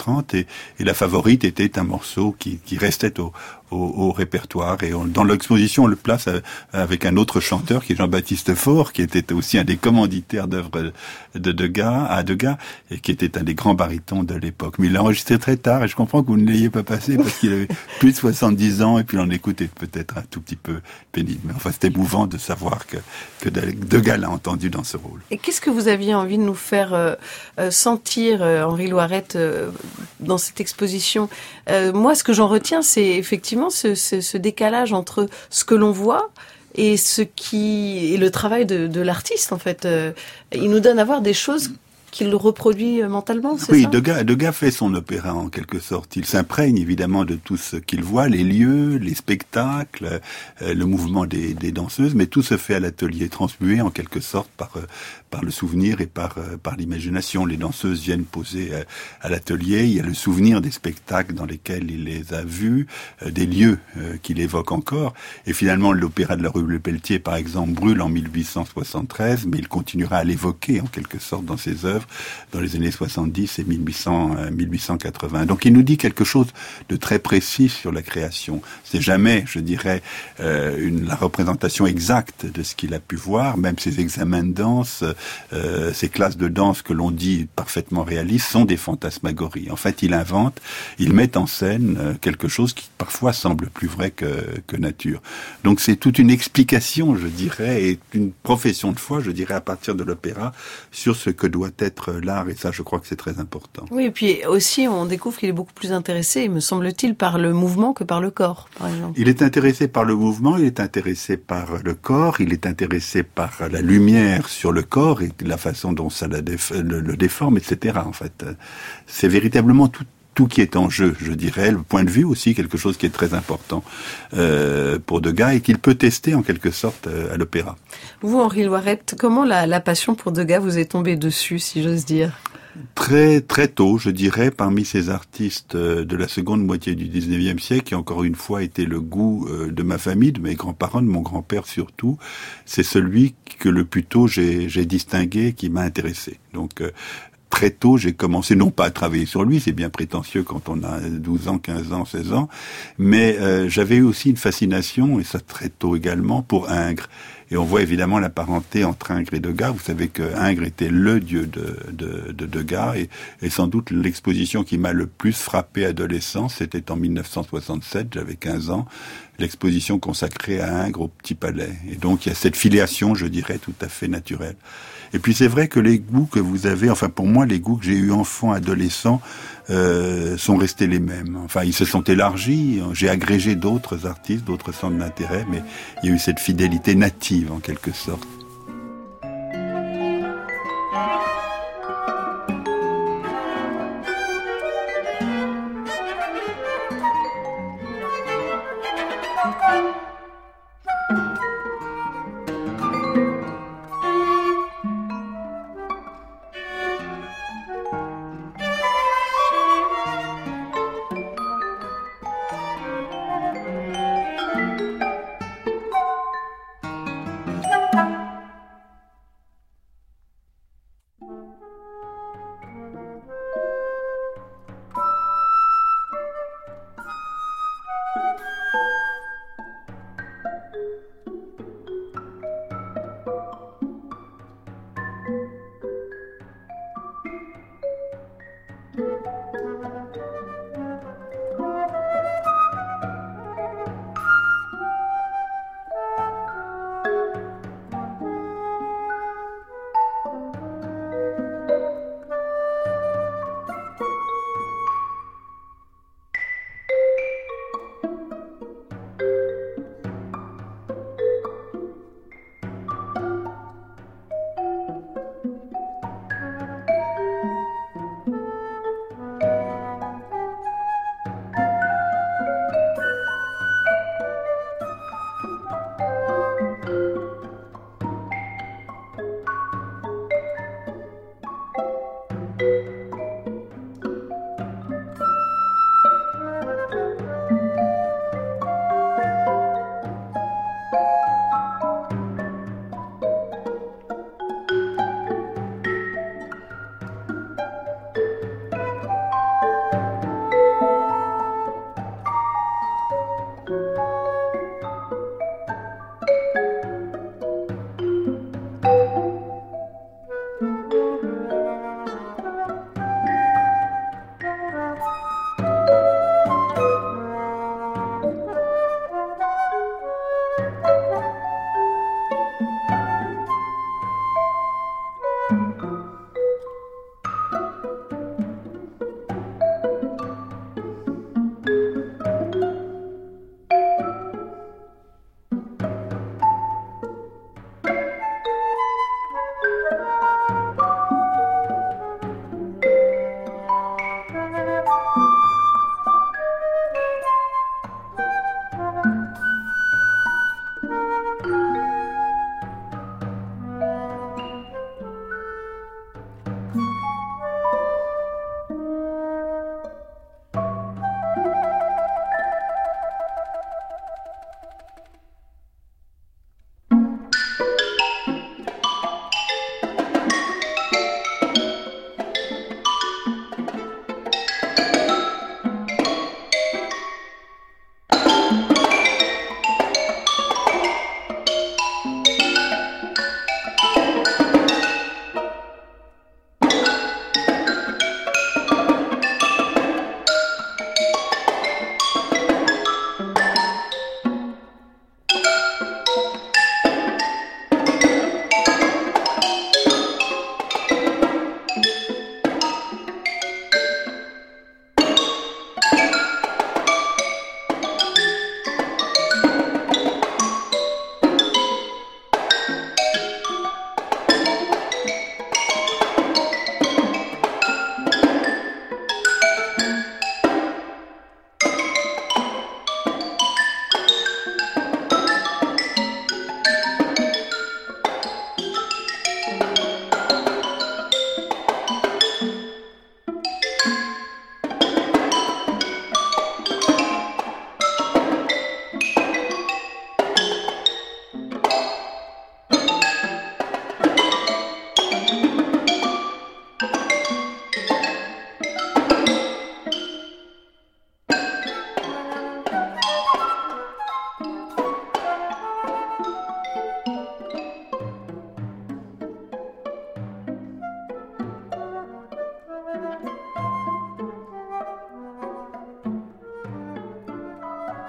trente et, et La Favorite était un morceau qui, qui restait au, au, au répertoire. Et on, dans l'exposition, on le place avec un autre chanteur qui est Jean-Baptiste Faure, qui était aussi un des commanditaires d'œuvres de Degas, à Degas, et qui était un des grands barytons de l'époque. Mais il l'a enregistré très tard et je comprends que vous ne l'ayez pas passé parce qu'il avait plus de soixante-dix ans et puis l'en écoutait peut-être un tout petit peu pénible. Mais enfin, c'était émouvant de savoir que, que Degas l'a entendu dans ce rôle. Et qu'est-ce que vous aviez envie de nous faire euh, euh, sentir, euh, Henri Loiret, euh, dans cette exposition? euh, Moi, ce que j'en retiens, c'est effectivement ce, ce, ce décalage entre ce que l'on voit et ce qui est le travail de, de l'artiste, en fait. Euh, il nous donne à voir des choses qu'il reproduit mentalement, c'est oui, ça? Oui, Degas, Degas fait son opéra en quelque sorte. Il s'imprègne évidemment de tout ce qu'il voit, les lieux, les spectacles, euh, le mouvement des, des danseuses, mais tout se fait à l'atelier, transmué en quelque sorte par euh, par le souvenir et par euh, par l'imagination. Les danseuses viennent poser euh, à l'atelier. Il y a le souvenir des spectacles dans lesquels il les a vus, euh, des lieux euh, qu'il évoque encore. Et finalement, l'opéra de la rue Le Pelletier, par exemple, brûle en mille huit cent soixante-treize, mais il continuera à l'évoquer en quelque sorte dans ses œuvres dans les années soixante-dix et mille huit cents, euh, mille huit cent quatre-vingts. Donc il nous dit quelque chose de très précis sur la création. C'est jamais, je dirais, euh, une, la représentation exacte de ce qu'il a pu voir. Même ses examens de danse, euh, ses classes de danse que l'on dit parfaitement réalistes sont des fantasmagories. En fait, il invente, il met en scène euh, quelque chose qui parfois semble plus vrai que, que nature. Donc c'est toute une explication, je dirais, et une profession de foi, je dirais, à partir de l'opéra sur ce que doit être l'art, et ça, je crois que c'est très important. Oui, et puis aussi, on découvre qu'il est beaucoup plus intéressé, me semble-t-il, par le mouvement que par le corps, par exemple. Il est intéressé par le mouvement, il est intéressé par le corps, il est intéressé par la lumière sur le corps et la façon dont ça le, déf- le, le déforme, et cetera. En fait, c'est véritablement tout tout qui est en jeu, je dirais, le point de vue aussi, quelque chose qui est très important euh, pour Degas et qu'il peut tester en quelque sorte euh, à l'opéra. Vous, Henri Loiret, comment la, la passion pour Degas vous est tombée dessus, si j'ose dire? Très très tôt, je dirais, parmi ces artistes de la seconde moitié du dix-neuvième siècle, qui encore une fois était le goût de ma famille, de mes grands-parents, de mon grand-père surtout, c'est celui que le plus tôt j'ai, j'ai distingué, qui m'a intéressé. Donc euh, très tôt, j'ai commencé, non pas à travailler sur lui, c'est bien prétentieux quand on a douze ans, quinze ans, seize ans, mais euh, j'avais eu aussi une fascination, et ça très tôt également, pour Ingres. Et on voit évidemment la parenté entre Ingres et Degas. Vous savez que Ingres était le dieu de, de, de Degas, et, et sans doute l'exposition qui m'a le plus frappé adolescent, c'était en mille neuf cent soixante-sept, j'avais quinze ans, l'exposition consacrée à Ingres au Petit Palais. Et donc il y a cette filiation, je dirais, tout à fait naturelle. Et puis c'est vrai que les goûts que vous avez, enfin pour moi les goûts que j'ai eu enfant, adolescent, euh, sont restés les mêmes. Enfin ils se sont élargis, j'ai agrégé d'autres artistes, d'autres centres d'intérêt, mais il y a eu cette fidélité native en quelque sorte.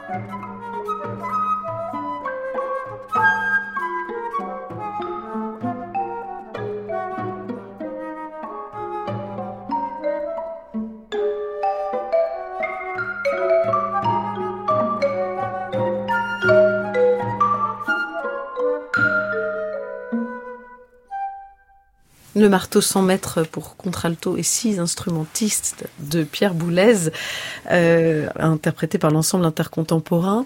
Le marteau cent mètres pour contralto et six instrumentistes de Pierre Boulez, euh, interprété par l'ensemble intercontemporain.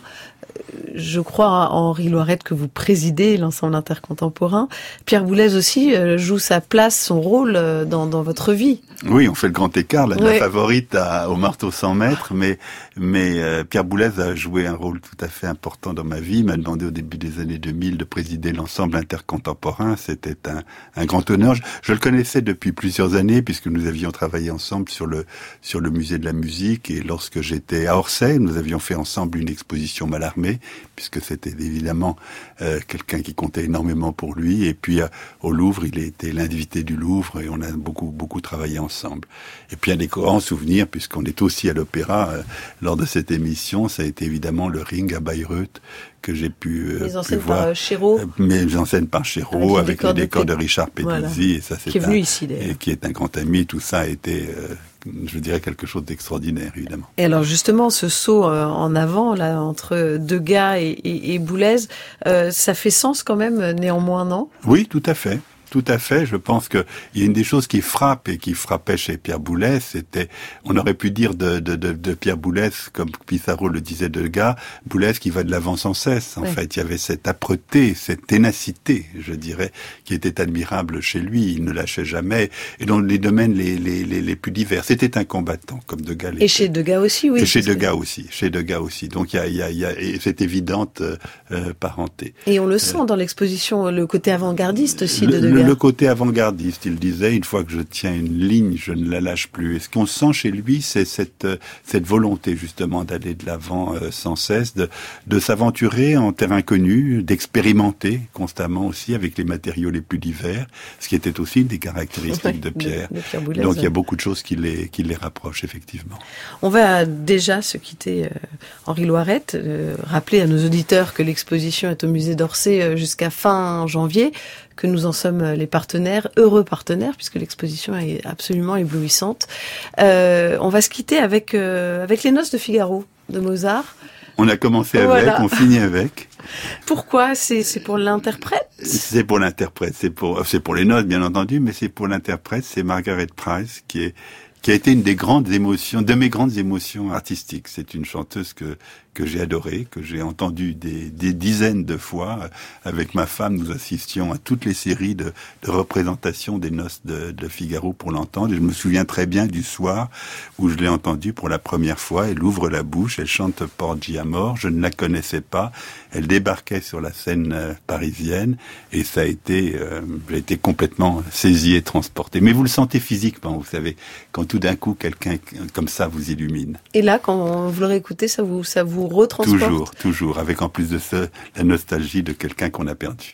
Je crois, Henri Loirette, que vous présidez l'ensemble intercontemporain. Pierre Boulez aussi euh, joue sa place, son rôle euh, dans, dans votre vie. Oui, on fait le grand écart, là, de Ouais. la favorite à, au marteau cent mètres, mais, mais euh, Pierre Boulez a joué un rôle tout à fait important dans ma vie. Il m'a demandé au début des années deux mille de présider l'ensemble intercontemporain. C'était un, un grand honneur. Je, je le connaissais depuis plusieurs années, puisque nous avions travaillé ensemble sur le, sur le musée de la musique, et lorsque j'étais à Orsay, nous avions fait ensemble une exposition Mallarmé, puisque c'était évidemment euh, quelqu'un qui comptait énormément pour lui. Et puis euh, au Louvre, il était l'invité du Louvre, et on a beaucoup beaucoup travaillé ensemble. Et puis un des grands souvenirs, puisqu'on est aussi à l'opéra, euh, lors de cette émission, ça a été évidemment le Ring à Bayreuth, que j'ai pu, euh, Les pu enseignes voir. par euh, Chéreau, Euh, Mes enseignes par Chéreau, Avec avec, les les décors décors de de Richard Pedizzi, Voilà. et ça c'est qui est un- venu ici d'ailleurs. et qui est un grand ami. Tout ça a été, euh, je dirais, quelque chose d'extraordinaire, évidemment. Et alors justement, ce saut euh, en avant là entre Degas et, et, et Boulez, euh, ça fait sens quand même, euh, néanmoins, non? Oui, tout à fait. Tout à fait. Je pense que il y a une des choses qui frappe et qui frappait chez Pierre Boulez, c'était, on aurait pu dire de, de, de, de Pierre Boulez, comme Pissarro le disait de Degas, Boulez qui va de l'avant sans cesse. En Ouais. fait, il y avait cette âpreté, cette ténacité, je dirais, qui était admirable chez lui. Il ne lâchait jamais, et dans les domaines les, les, les, les plus divers. C'était un combattant, comme Degas l'était. Et chez Degas aussi, oui. Et chez parce que- Degas aussi, chez Degas aussi. Donc il y a, il y a, il y a et cette évidente euh, euh, parenté. Et on le sent dans l'exposition, le côté avant-gardiste aussi Le, de le, Degas. le côté avant-gardiste, il disait, une fois que je tiens une ligne, je ne la lâche plus. Et ce qu'on sent chez lui, c'est cette, euh, cette volonté justement d'aller de l'avant euh, sans cesse, de, de s'aventurer en terrain connu, d'expérimenter constamment aussi avec les matériaux les plus divers, ce qui était aussi une des caractéristiques Ouais, de Pierre. de Pierre Boulez. Donc il y a beaucoup de choses qui les, qui les rapprochent, effectivement. On va déjà se quitter, euh, Henri Loirette, euh, rappeler à nos auditeurs que l'exposition est au musée d'Orsay euh, jusqu'à fin janvier, que nous en sommes les partenaires, heureux partenaires, puisque l'exposition est absolument éblouissante. Euh, on va se quitter avec, euh, avec les Noces de Figaro de Mozart. On a commencé avec, Voilà. on finit avec. Pourquoi? C'est, c'est pour l'interprète? C'est pour l'interprète, c'est pour, c'est pour les notes, bien entendu, mais c'est pour l'interprète, c'est Margaret Price, qui est, qui a été une des grandes émotions, de mes grandes émotions artistiques. C'est une chanteuse que, que j'ai adorée, que j'ai entendue des, des dizaines de fois. Avec ma femme, nous assistions à toutes les séries de, de représentations des Noces de, de Figaro pour l'entendre. Et je me souviens très bien du soir où je l'ai entendue pour la première fois. Elle ouvre la bouche, elle chante Porgy à mort. Je ne la connaissais pas. Elle débarquait sur la scène euh, parisienne et ça a été, euh, j'ai été complètement saisi et transporté. Mais vous le sentez physiquement, vous savez, quand tout d'un coup quelqu'un comme ça vous illumine. Et là, quand vous le réécoutez, ça vous, ça vous retransporte? Toujours, toujours, avec en plus de ça la nostalgie de quelqu'un qu'on a perdu.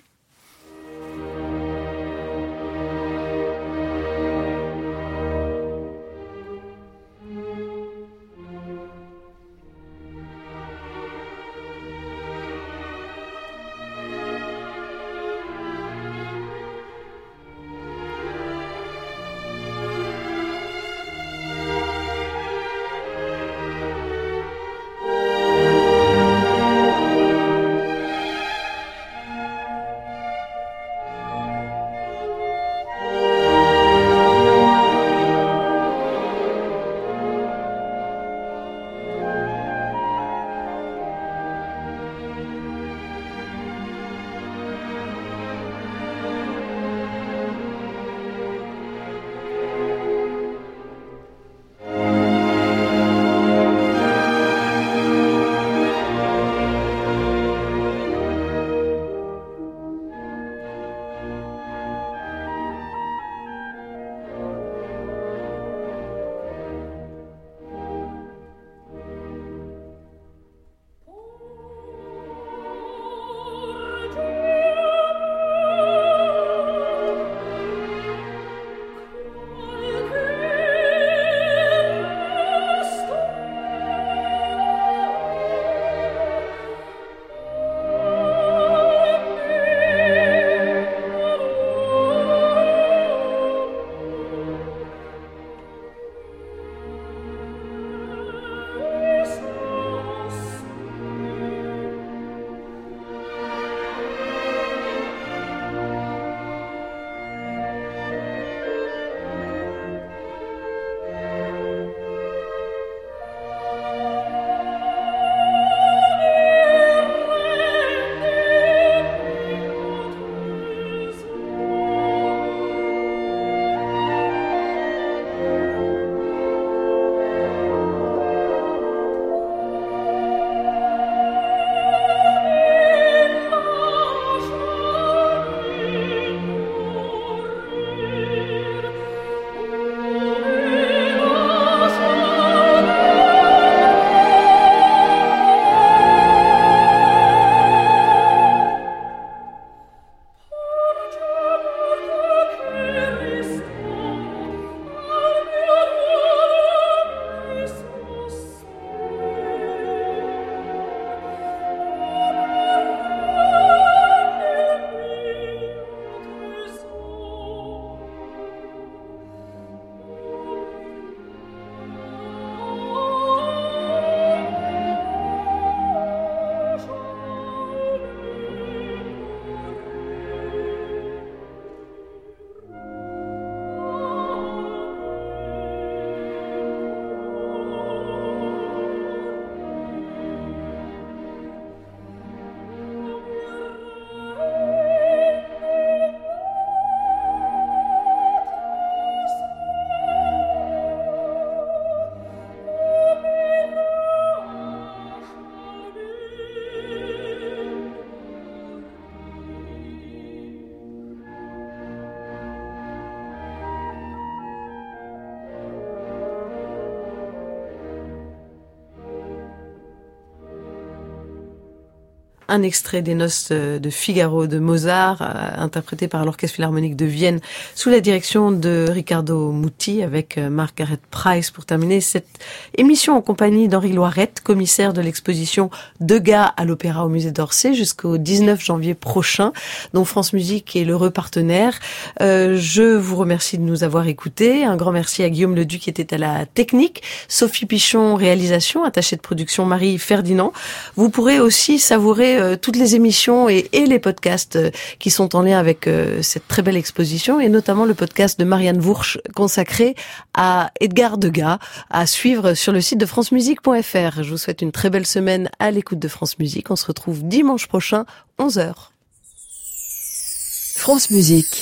un extrait des Noces de Figaro de Mozart, interprété par l'Orchestre Philharmonique de Vienne, sous la direction de Riccardo Muti, avec Margaret Price, pour terminer cette émission en compagnie d'Henri Loirette, commissaire de l'exposition Degas à l'Opéra au Musée d'Orsay, jusqu'au dix-neuf janvier prochain, dont France Musique est l'heureux partenaire. Euh, je vous remercie de nous avoir écoutés. Un grand merci à Guillaume Leduc qui était à la technique, Sophie Pichon, réalisation, attachée de production Marie Ferdinand. Vous pourrez aussi savourer euh, toutes les émissions et, et les podcasts euh, qui sont en lien avec euh, cette très belle exposition, et notamment le podcast de Marianne Vourch consacré à Edgar Degas, à suivre sur le site de francemusique point f r. Je vous souhaite une très belle semaine à l'écoute de France Musique. On se retrouve dimanche prochain, onze heures. France Musique.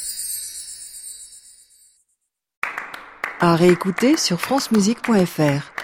À réécouter sur francemusique point f r.